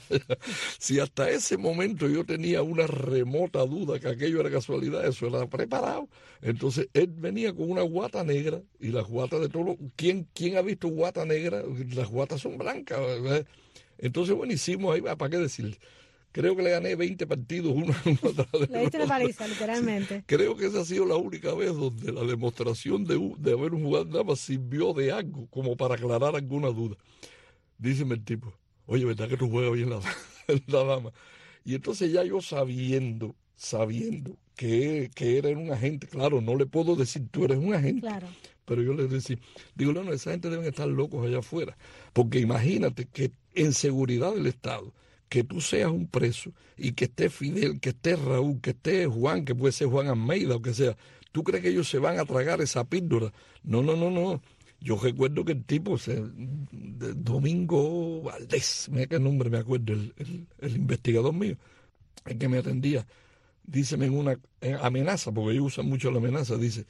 Si hasta ese momento yo tenía una remota duda que aquello era casualidad, eso era preparado. Entonces él venía con una guata negra y las guatas de todos. ¿Quién, ¿Quién ha visto guata negra? Las guatas son blancas, ¿verdad? Entonces, bueno, hicimos ahí, ¿para qué decir? Creo que le gané veinte partidos uno atrás de Le diste una paliza, literalmente. Sí, creo que esa ha sido la única vez donde la demostración de, de haber un jugador nada más sirvió de algo, como para aclarar alguna duda. Díceme el tipo, oye, ¿verdad que tú juegas bien la, la dama? Y entonces ya yo sabiendo, sabiendo que, que era un agente, claro, no le puedo decir, tú eres un agente. Claro. Pero yo les decía, digo, no, no, esa gente deben estar locos allá afuera. Porque imagínate que en seguridad del Estado, que tú seas un preso y que esté Fidel, que esté Raúl, que esté Juan, que puede ser Juan Almeida o que sea, ¿tú crees que ellos se van a tragar esa píldora? No, no, no, no. Yo recuerdo que el tipo, se, de Domingo Valdés, mira qué nombre me acuerdo, el, el, el investigador mío, el que me atendía, díceme en una en amenaza, porque ellos usan mucho la amenaza, dice,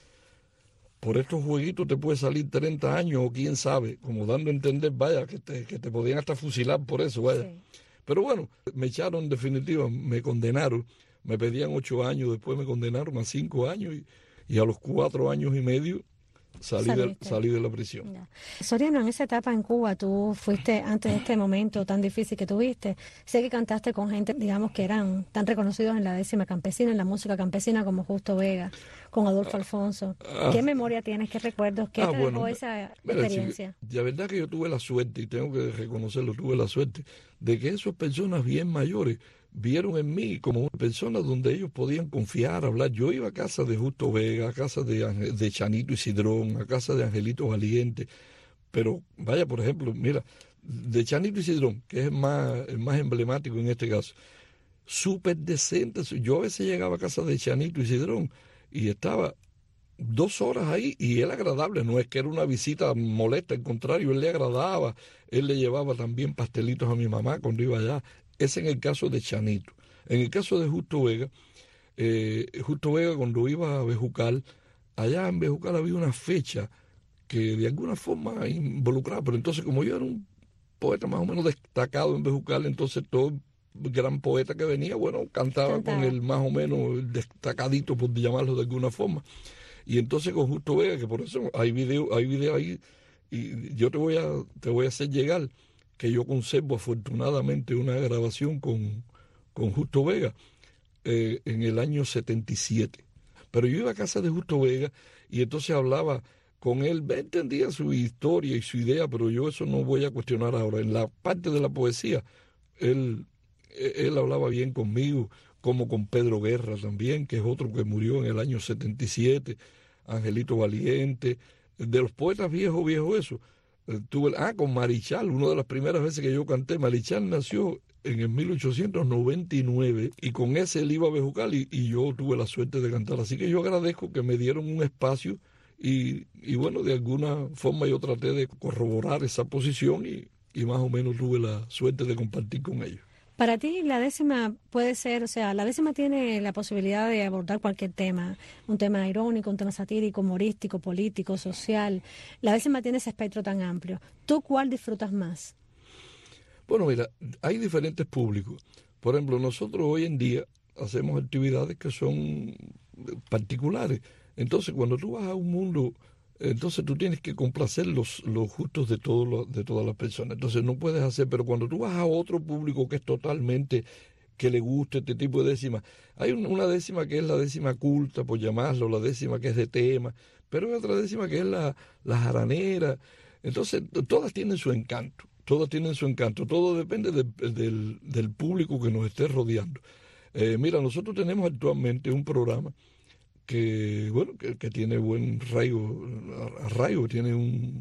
por estos jueguitos te puede salir treinta años o quién sabe, como dando a entender, vaya, que te, que te podían hasta fusilar por eso, vaya. Sí. Pero bueno, me echaron en definitiva, me condenaron, me pedían ocho años, después me condenaron a cinco años y, y a los cuatro años y medio salí, de, salí de la prisión. Ya. Soriano, en esa etapa en Cuba, tú fuiste, antes de este momento tan difícil que tuviste, sé que cantaste con gente, digamos, que eran tan reconocidos en la décima campesina, en la música campesina, como Justo Vega, con Adolfo ah, Alfonso. Ah, ¿Qué memoria tienes? ¿Qué recuerdos? ¿Qué ah, te bueno, dejó esa mira, experiencia? Sí, la verdad que yo tuve la suerte, y tengo que reconocerlo, tuve la suerte, de que esas personas bien mayores vieron en mí como una persona donde ellos podían confiar, hablar. Yo iba a casa de Justo Vega, a casa de, de Chanito y Cidrón, a casa de Angelito Valiente, pero vaya, por ejemplo, mira, de Chanito y Cidrón, que es el más, el más emblemático en este caso, súper decente. Yo a veces llegaba a casa de Chanito y Cidrón y estaba dos horas ahí y él agradable, no es que era una visita molesta, al contrario, él le agradaba, él le llevaba también pastelitos a mi mamá cuando iba allá. Es en el caso de Chanito. En el caso de Justo Vega, eh, Justo Vega cuando iba a Bejucal, allá en Bejucal había una fecha que de alguna forma involucraba, pero entonces como yo era un poeta más o menos destacado en Bejucal, entonces todo gran poeta que venía, bueno, cantaba, cantaba. con el más o menos destacadito, por llamarlo de alguna forma. Y entonces con Justo Vega, que por eso hay video, hay video ahí, y yo te voy a, te voy a hacer llegar que yo conservo afortunadamente una grabación con, con Justo Vega eh, en el año setenta y siete. Pero yo iba a casa de Justo Vega y entonces hablaba con él, entendía su historia y su idea, pero yo eso no voy a cuestionar ahora. En la parte de la poesía, él él hablaba bien conmigo, como con Pedro Guerra también, que es otro que murió en el año setenta y siete, Angelito Valiente, de los poetas viejos, viejos eso. Tuve, ah, con Marichal, una de las primeras veces que yo canté. Marichal nació en el mil ochocientos noventa y nueve y con ese él iba a Bejucal y, y yo tuve la suerte de cantar. Así que yo agradezco que me dieron un espacio y, y bueno, de alguna forma yo traté de corroborar esa posición y, y más o menos tuve la suerte de compartir con ellos. Para ti la décima puede ser, o sea, la décima tiene la posibilidad de abordar cualquier tema, un tema irónico, un tema satírico, humorístico, político, social. La décima tiene ese espectro tan amplio. ¿Tú cuál disfrutas más? Bueno, mira, hay diferentes públicos. Por ejemplo, nosotros hoy en día hacemos actividades que son particulares. Entonces, cuando tú vas a un mundo, entonces tú tienes que complacer los, los gustos de, todo lo, de todas las personas. Entonces no puedes hacer, pero cuando tú vas a otro público que es totalmente, que le gusta este tipo de décima, hay un, una décima que es la décima culta, por llamarlo, la décima que es de tema, pero hay otra décima que es la, la jaranera. Entonces, todas tienen su encanto. Todas tienen su encanto, todo depende de, del, del público que nos esté rodeando. Eh, mira, nosotros tenemos actualmente un programa que, bueno, que, que tiene buen arraigo, arraigo tiene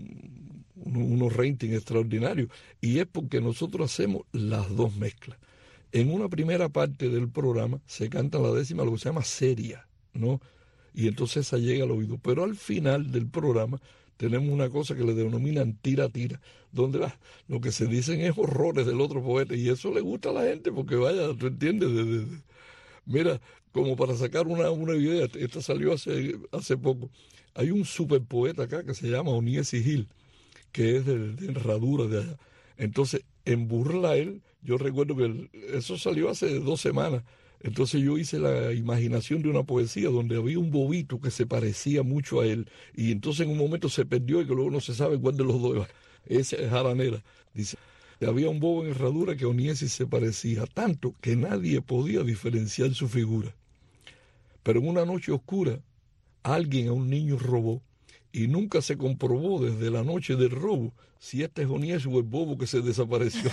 un, un, unos ratings extraordinarios, y es porque nosotros hacemos las dos mezclas. En una primera parte del programa se canta la décima, lo que se llama seria, ¿no? Y entonces esa llega al oído, pero al final del programa tenemos una cosa que le denominan tira-tira, donde ah, lo que se dicen es horrores del otro poeta, y eso le gusta a la gente, porque vaya, tú entiendes, de, de, de, mira, como para sacar una, una idea, esta salió hace, hace poco, hay un superpoeta acá que se llama Oniesi Gil, que es de, de Herradura de allá. Entonces, en burla a él, yo recuerdo que el, eso salió hace dos semanas. Entonces yo hice la imaginación de una poesía donde había un bobito que se parecía mucho a él, y entonces en un momento se perdió y que luego no se sabe cuál de los dos. Esa es jaranera. Dice, había un bobo en Herradura que a Oniesi se parecía tanto que nadie podía diferenciar su figura. Pero en una noche oscura, alguien a un niño robó, y nunca se comprobó desde la noche del robo si este es Oniesi o el bobo que se desapareció.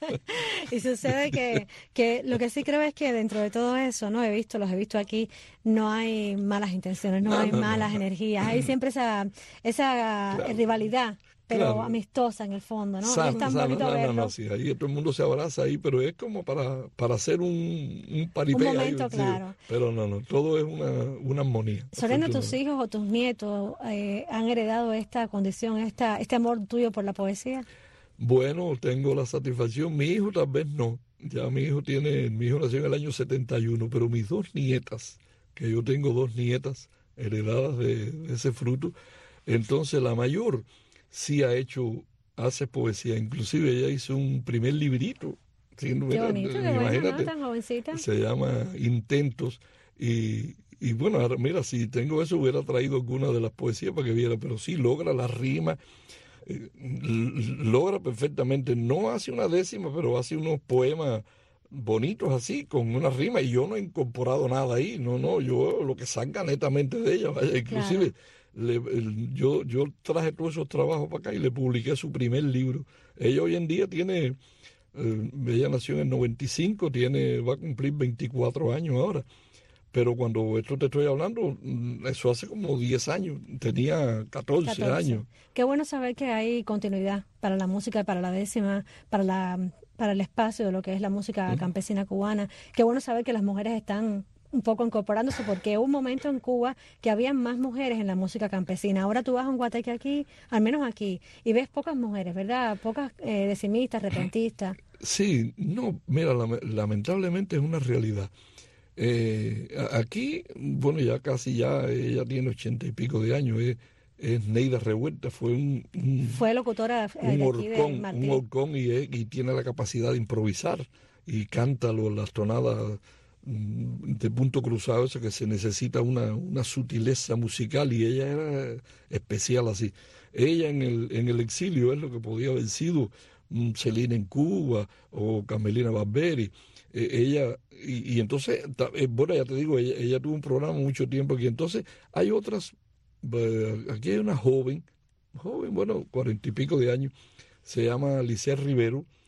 Y sucede que, que lo que sí creo es que dentro de todo eso, no he visto, los he visto aquí, no hay malas intenciones, no, no hay no, malas no, energías, hay siempre esa, esa claro. rivalidad, pero claro. amistosa en el fondo, ¿no? Sana, es tan sana, bonito no, verlo. No, no, sí, ahí todo el mundo se abraza ahí, pero es como para, para hacer un, un paripé. Un momento, ahí, claro. Sí, pero no, no, todo es una, una armonía. Sorena, ¿tus hijos o tus nietos eh, han heredado esta condición, esta, este amor tuyo por la poesía? Bueno, tengo la satisfacción, mi hijo tal vez no, ya mi hijo tiene, mi hijo nació en el año setenta y uno, pero mis dos nietas, que yo tengo dos nietas heredadas de, de ese fruto, entonces la mayor sí ha hecho, hace poesía, inclusive ella hizo un primer librito. ¿Sí? Qué bonito, qué bueno, ¿no? Tan jovencita. Se llama Intentos, y, y bueno, ahora, mira, si tengo eso hubiera traído alguna de las poesías para que viera, pero sí logra la rima, eh, logra perfectamente, no hace una décima, pero hace unos poemas bonitos así, con una rima, y yo no he incorporado nada ahí, no, no, yo lo que salga netamente de ella, vaya, inclusive... Claro. Le, el, yo, yo traje todos esos trabajos para acá y le publiqué su primer libro. Ella hoy en día tiene, eh, ella nació en el noventa y cinco, tiene, va a cumplir veinticuatro años ahora, pero cuando esto te estoy hablando, eso hace como diez años, tenía catorce, catorce años. Qué bueno saber que hay continuidad para la música, para la décima, para la para el espacio de lo que es la música uh-huh. campesina cubana. Qué bueno saber que las mujeres están un poco incorporándose, porque hubo un momento en Cuba que había más mujeres en la música campesina. Ahora tú vas a un guateque aquí, al menos aquí, y ves pocas mujeres, ¿verdad? Pocas eh, decimistas, repentistas. Sí, no, mira, lamentablemente es una realidad. Eh, aquí, bueno, ya casi ya, ella tiene ochenta y pico de años, es, es Neida Revuelta, fue un... un fue locutora eh, un de horcón, aquí de Martín. Un horcón y, y tiene la capacidad de improvisar, y canta lo, las tonadas de punto cruzado, eso que se necesita una, una sutileza musical, y ella era especial así. Ella en el, en el exilio es lo que podía haber sido um, Celina en Cuba o Carmelina Barberi. Eh, ella, y, y entonces, eh, bueno, ya te digo, ella, ella tuvo un programa mucho tiempo aquí. Entonces, hay otras, eh, aquí hay una joven, joven, bueno, cuarenta y pico de años, se llama Lice Rivero,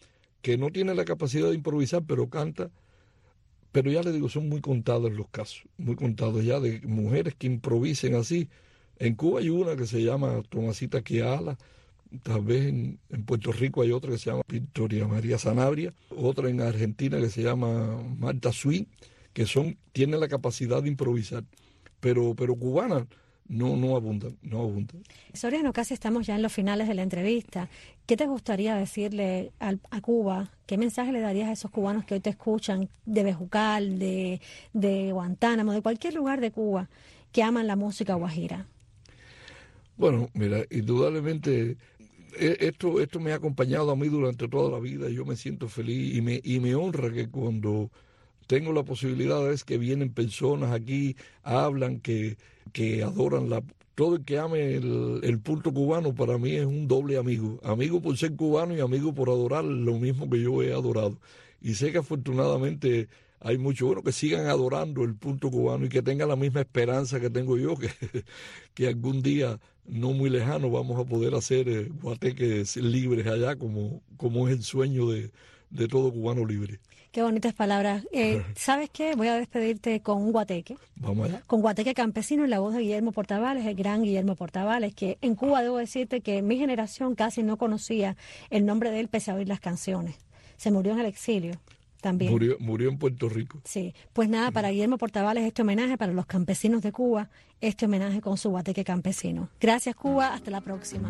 que no tiene la capacidad de improvisar, pero canta. Pero ya le digo, son muy contados los casos, muy contados ya de mujeres que improvisen así. En Cuba hay una que se llama Tomasita Quiala, tal vez en, en Puerto Rico hay otra que se llama Victoria María Sanabria, otra en Argentina que se llama Marta Swing, que son, tienen la capacidad de improvisar, pero, pero cubanas no, no abundan, no abundan. Soriano, casi estamos ya en los finales de la entrevista. ¿Qué te gustaría decirle a, a Cuba? ¿Qué mensaje le darías a esos cubanos que hoy te escuchan de Bejucal, de, de Guantánamo, de cualquier lugar de Cuba, que aman la música guajira? Bueno, mira, indudablemente esto, esto me ha acompañado a mí durante toda la vida. Yo me siento feliz y me, y me honra que cuando tengo la posibilidad es que vienen personas aquí, hablan, que, que adoran la... Todo el que ame el, el punto cubano para mí es un doble amigo. Amigo por ser cubano y amigo por adorar lo mismo que yo he adorado. Y sé que afortunadamente hay muchos, bueno, que sigan adorando el punto cubano y que tengan la misma esperanza que tengo yo, que, que algún día no muy lejano vamos a poder hacer eh, guateques libres allá, como, como es el sueño de, de todo cubano libre. Qué bonitas palabras. Eh, ¿Sabes qué? Voy a despedirte con un guateque. Vamos allá. Con Guateque Campesino en la voz de Guillermo Portavales, el gran Guillermo Portavales, que en Cuba debo decirte que mi generación casi no conocía el nombre de él pese a oír las canciones. Se murió en el exilio también. Murió, murió en Puerto Rico. Sí. Pues nada, para Guillermo Portavales este homenaje, para los campesinos de Cuba, este homenaje con su Guateque Campesino. Gracias, Cuba. Hasta la próxima.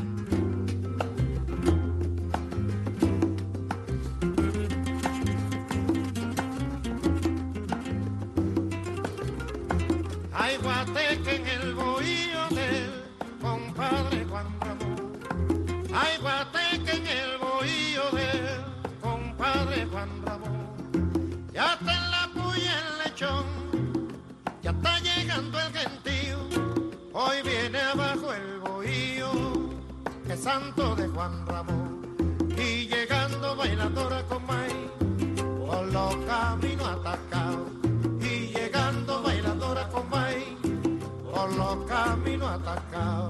Hay guateque en el bohío del compadre Juan Ramón. Hay guateque en el bohío del compadre Juan Ramón. Ya está en la puya el lechón, ya está llegando el gentío. Hoy viene abajo el bohío, el santo de Juan Ramón. Y llegando bailadora con maíz, por los caminos atacados. Y llegando bailadora con maíz, por los caminos atacados.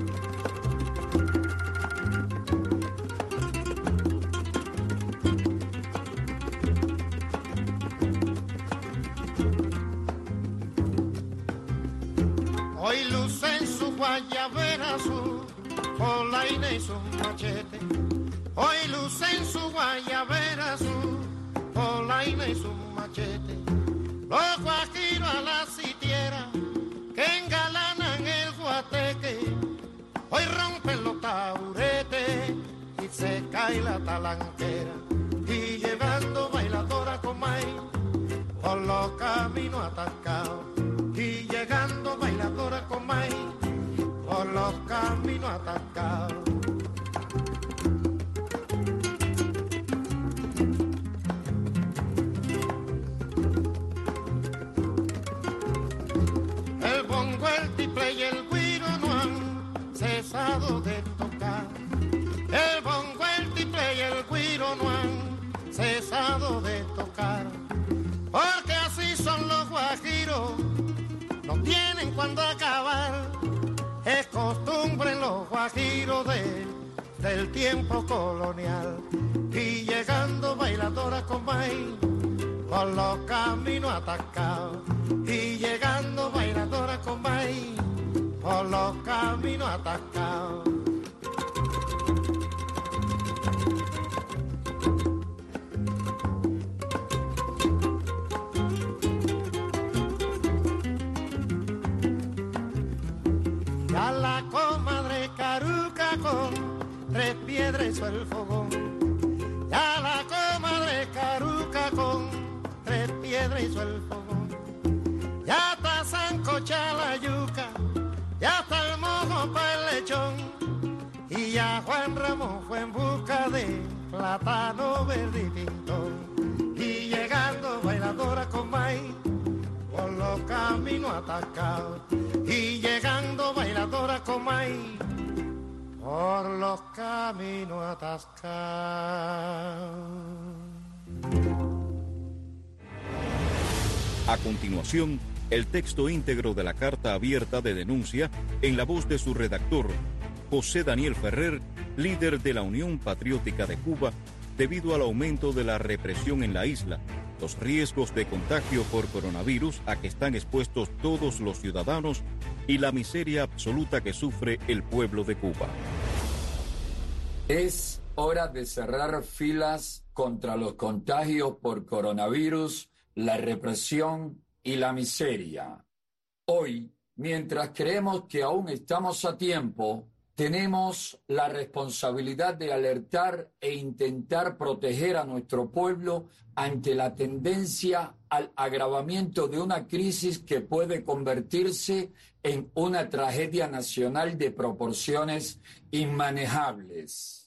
Hoy lucen su guayabera, su polaina y su machete. Hoy lucen su guayabera, su polaina y su machete. Los guajiros a la sitiera que engalanan el guateque. Hoy rompen los taburetes y se cae la talanquera. Y llevando bailadora con maíz por los caminos atacados. Y llegando bailadora con maíz por los caminos atacados. El bongo, el tiple y el güiro no han cesado de tocar. El bongo, el tiple y el güiro no han cesado de tocar. Porque así son los guajiros, no tienen cuándo acabar. Es costumbre en los guajiros de, del tiempo colonial. Y llegando bailadora con maíz por los caminos atacados. Y llegando bailadora con maíz por los caminos atacados. Ya la comadre Caruca con tres piedras hizo el fogón. Ya la comadre Caruca con tres piedras hizo el fogón. Ya está sancocha la yuca, ya está el mojo para el lechón. Y ya Juan Ramón fue en busca de plátano verde y pintón. Y llegando bailadora con maíz por los caminos atacados. Y llegando bailadora con maíz por los caminos atascados. A continuación, el texto íntegro de la carta abierta de denuncia en la voz de su redactor, José Daniel Ferrer, líder de la Unión Patriótica de Cuba, debido al aumento de la represión en la isla, los riesgos de contagio por coronavirus a que están expuestos todos los ciudadanos y la miseria absoluta que sufre el pueblo de Cuba. Es hora de cerrar filas contra los contagios por coronavirus, la represión y la miseria. Hoy, mientras creemos que aún estamos a tiempo, tenemos la responsabilidad de alertar e intentar proteger a nuestro pueblo ante la tendencia al agravamiento de una crisis que puede convertirse en una tragedia nacional de proporciones inmanejables.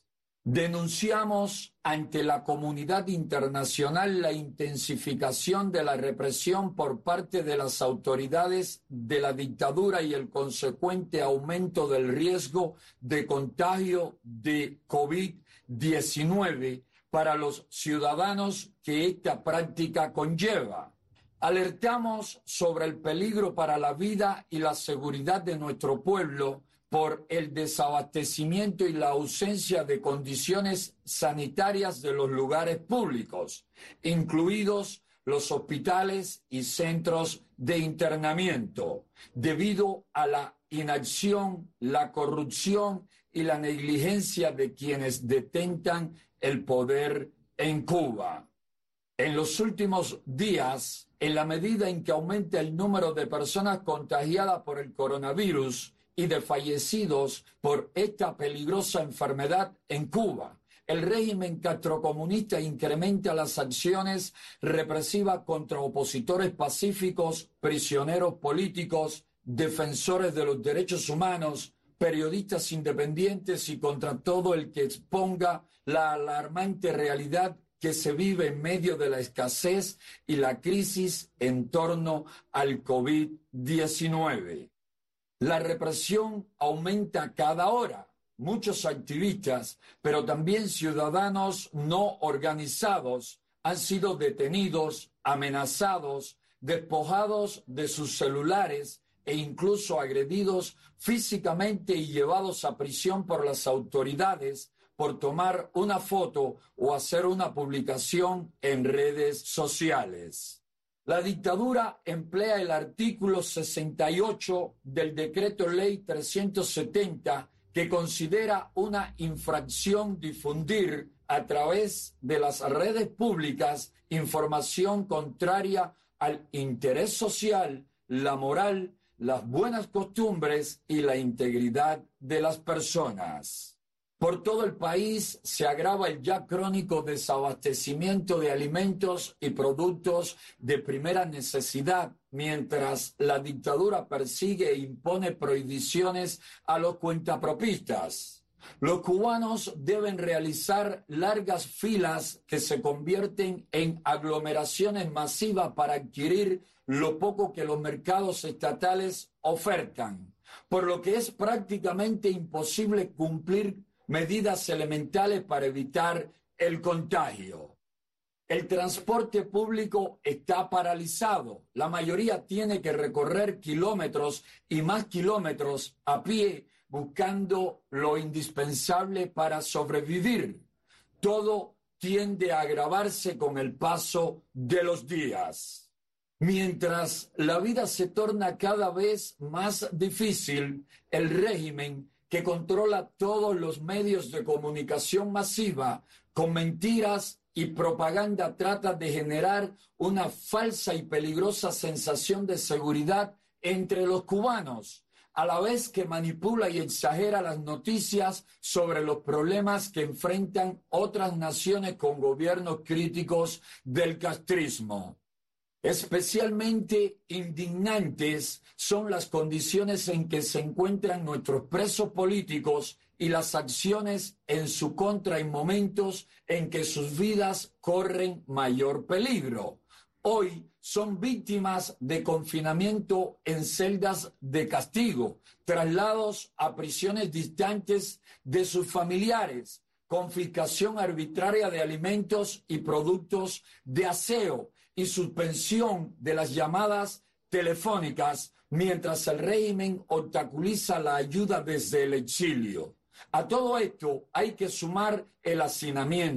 Denunciamos ante la comunidad internacional la intensificación de la represión por parte de las autoridades de la dictadura y el consecuente aumento del riesgo de contagio de COVID diecinueve para los ciudadanos que esta práctica conlleva. Alertamos sobre el peligro para la vida y la seguridad de nuestro pueblo por el desabastecimiento y la ausencia de condiciones sanitarias de los lugares públicos, incluidos los hospitales y centros de internamiento, debido a la inacción, la corrupción y la negligencia de quienes detentan el poder en Cuba. En los últimos días, en la medida en que aumenta el número de personas contagiadas por el coronavirus y de fallecidos por esta peligrosa enfermedad en Cuba, el régimen castrocomunista incrementa las acciones represivas contra opositores pacíficos, prisioneros políticos, defensores de los derechos humanos, periodistas independientes y contra todo el que exponga la alarmante realidad que se vive en medio de la escasez y la crisis en torno al COVID diecinueve. La represión aumenta cada hora. Muchos activistas, pero también ciudadanos no organizados, han sido detenidos, amenazados, despojados de sus celulares e incluso agredidos físicamente y llevados a prisión por las autoridades por tomar una foto o hacer una publicación en redes sociales. La dictadura emplea el artículo sesenta y ocho del Decreto Ley trescientos setenta, que considera una infracción difundir a través de las redes públicas información contraria al interés social, la moral, las buenas costumbres y la integridad de las personas. Por todo el país se agrava el ya crónico desabastecimiento de alimentos y productos de primera necesidad, mientras la dictadura persigue e impone prohibiciones a los cuentapropistas. Los cubanos deben realizar largas filas que se convierten en aglomeraciones masivas para adquirir lo poco que los mercados estatales ofertan, por lo que es prácticamente imposible cumplir medidas elementales para evitar el contagio. El transporte público está paralizado. La mayoría tiene que recorrer kilómetros y más kilómetros a pie buscando lo indispensable para sobrevivir. Todo tiende a agravarse con el paso de los días. Mientras la vida se torna cada vez más difícil, el régimen, que controla todos los medios de comunicación masiva, con mentiras y propaganda trata de generar una falsa y peligrosa sensación de seguridad entre los cubanos, a la vez que manipula y exagera las noticias sobre los problemas que enfrentan otras naciones con gobiernos críticos del castrismo. Especialmente indignantes son las condiciones en que se encuentran nuestros presos políticos y las acciones en su contra en momentos en que sus vidas corren mayor peligro. Hoy son víctimas de confinamiento en celdas de castigo, traslados a prisiones distantes de sus familiares, confiscación arbitraria de alimentos y productos de aseo y suspensión de las llamadas telefónicas mientras el régimen obstaculiza la ayuda desde el exilio. A todo esto hay que sumar el hacinamiento,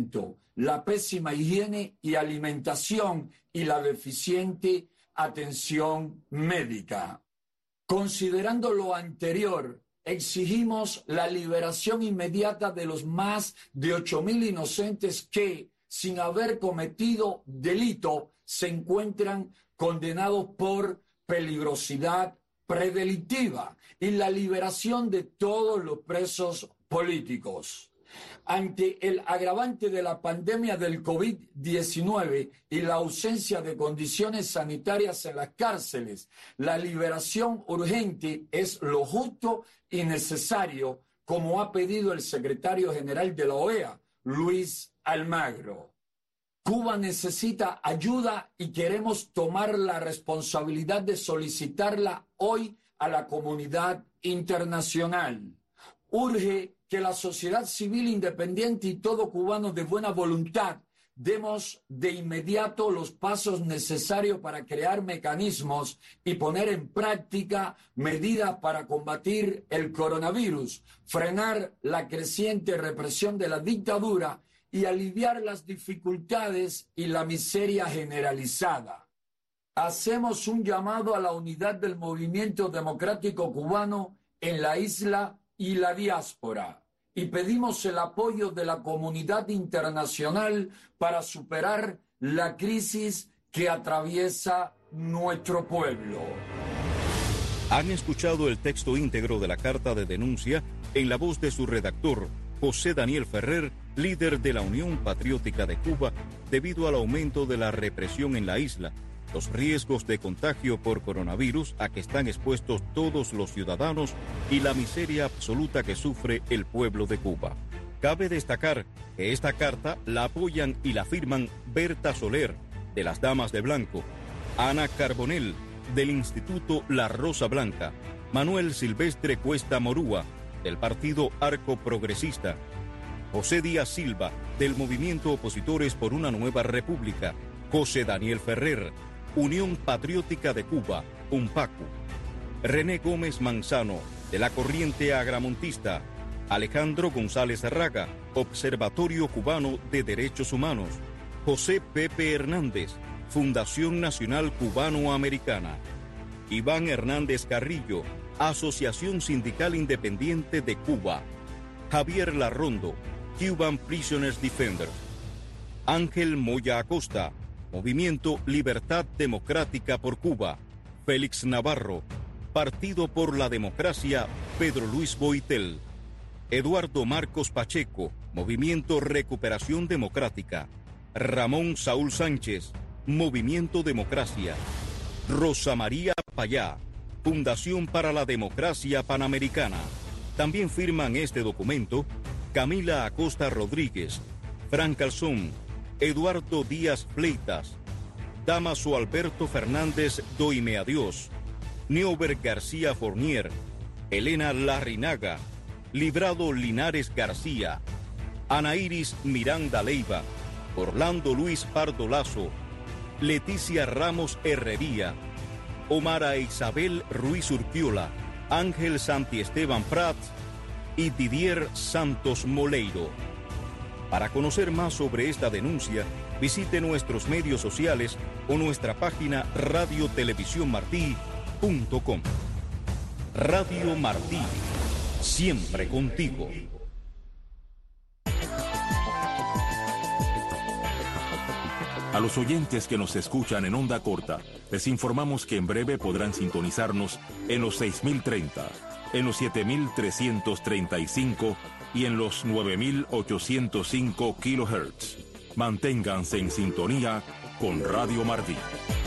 la pésima higiene y alimentación y la deficiente atención médica. Considerando lo anterior, exigimos la liberación inmediata de los más de ocho mil inocentes que, sin haber cometido delito, se encuentran condenados por peligrosidad predelictiva y la liberación de todos los presos políticos. Ante el agravante de la pandemia del COVID diecinueve y la ausencia de condiciones sanitarias en las cárceles, la liberación urgente es lo justo y necesario, como ha pedido el secretario general de la O E A, Luis Almagro. Cuba necesita ayuda y queremos tomar la responsabilidad de solicitarla hoy a la comunidad internacional. Urge que la sociedad civil independiente y todo cubano de buena voluntad demos de inmediato los pasos necesarios para crear mecanismos y poner en práctica medidas para combatir el coronavirus, frenar la creciente represión de la dictadura y aliviar las dificultades y la miseria generalizada. Hacemos un llamado a la unidad del movimiento democrático cubano en la isla y la diáspora, y pedimos el apoyo de la comunidad internacional para superar la crisis que atraviesa nuestro pueblo. Han escuchado el texto íntegro de la carta de denuncia en la voz de su redactor, José Daniel Ferrer, líder de la Unión Patriótica de Cuba, debido al aumento de la represión en la isla, los riesgos de contagio por coronavirus a que están expuestos todos los ciudadanos y la miseria absoluta que sufre el pueblo de Cuba. Cabe destacar que esta carta la apoyan y la firman Berta Soler, de las Damas de Blanco, Ana Carbonell, del Instituto La Rosa Blanca, Manuel Silvestre Cuesta Morúa, del Partido Arco Progresista, José Díaz Silva, del Movimiento Opositores por una Nueva República, José Daniel Ferrer, Unión Patriótica de Cuba, UNPACU, René Gómez Manzano, de la Corriente Agramontista, Alejandro González Arraga, Observatorio Cubano de Derechos Humanos, José Pepe Hernández, Fundación Nacional Cubano-Americana, Iván Hernández Carrillo, Asociación Sindical Independiente de Cuba, Javier Larrondo, Cuban Prisoners Defenders, Ángel Moya Acosta, Movimiento Libertad Democrática por Cuba, Félix Navarro, Partido por la Democracia, Pedro Luis Boitel, Eduardo Marcos Pacheco, Movimiento Recuperación Democrática, Ramón Saúl Sánchez, Movimiento Democracia, Rosa María Payá, Fundación para la Democracia Panamericana. También firman este documento Camila Acosta Rodríguez, Fran Calzón, Eduardo Díaz Fleitas, Damaso Alberto Fernández Doime Adiós, Neuber García Fournier, Elena Larrinaga, Librado Linares García, Ana Iris Miranda Leiva, Orlando Luis Pardo Lazo, Leticia Ramos Herrería, Omara Isabel Ruiz Urquiola, Ángel Santiesteban Prats y Didier Santos Moleiro. Para conocer más sobre esta denuncia, visite nuestros medios sociales o nuestra página radio televisión martí punto com. Radio Martí, siempre contigo. A los oyentes que nos escuchan en onda corta, les informamos que en breve podrán sintonizarnos en los seis mil treinta, en los siete mil trescientos treinta y cinco y en los nueve mil ochocientos cinco kilohertz. Manténganse en sintonía con Radio Martí.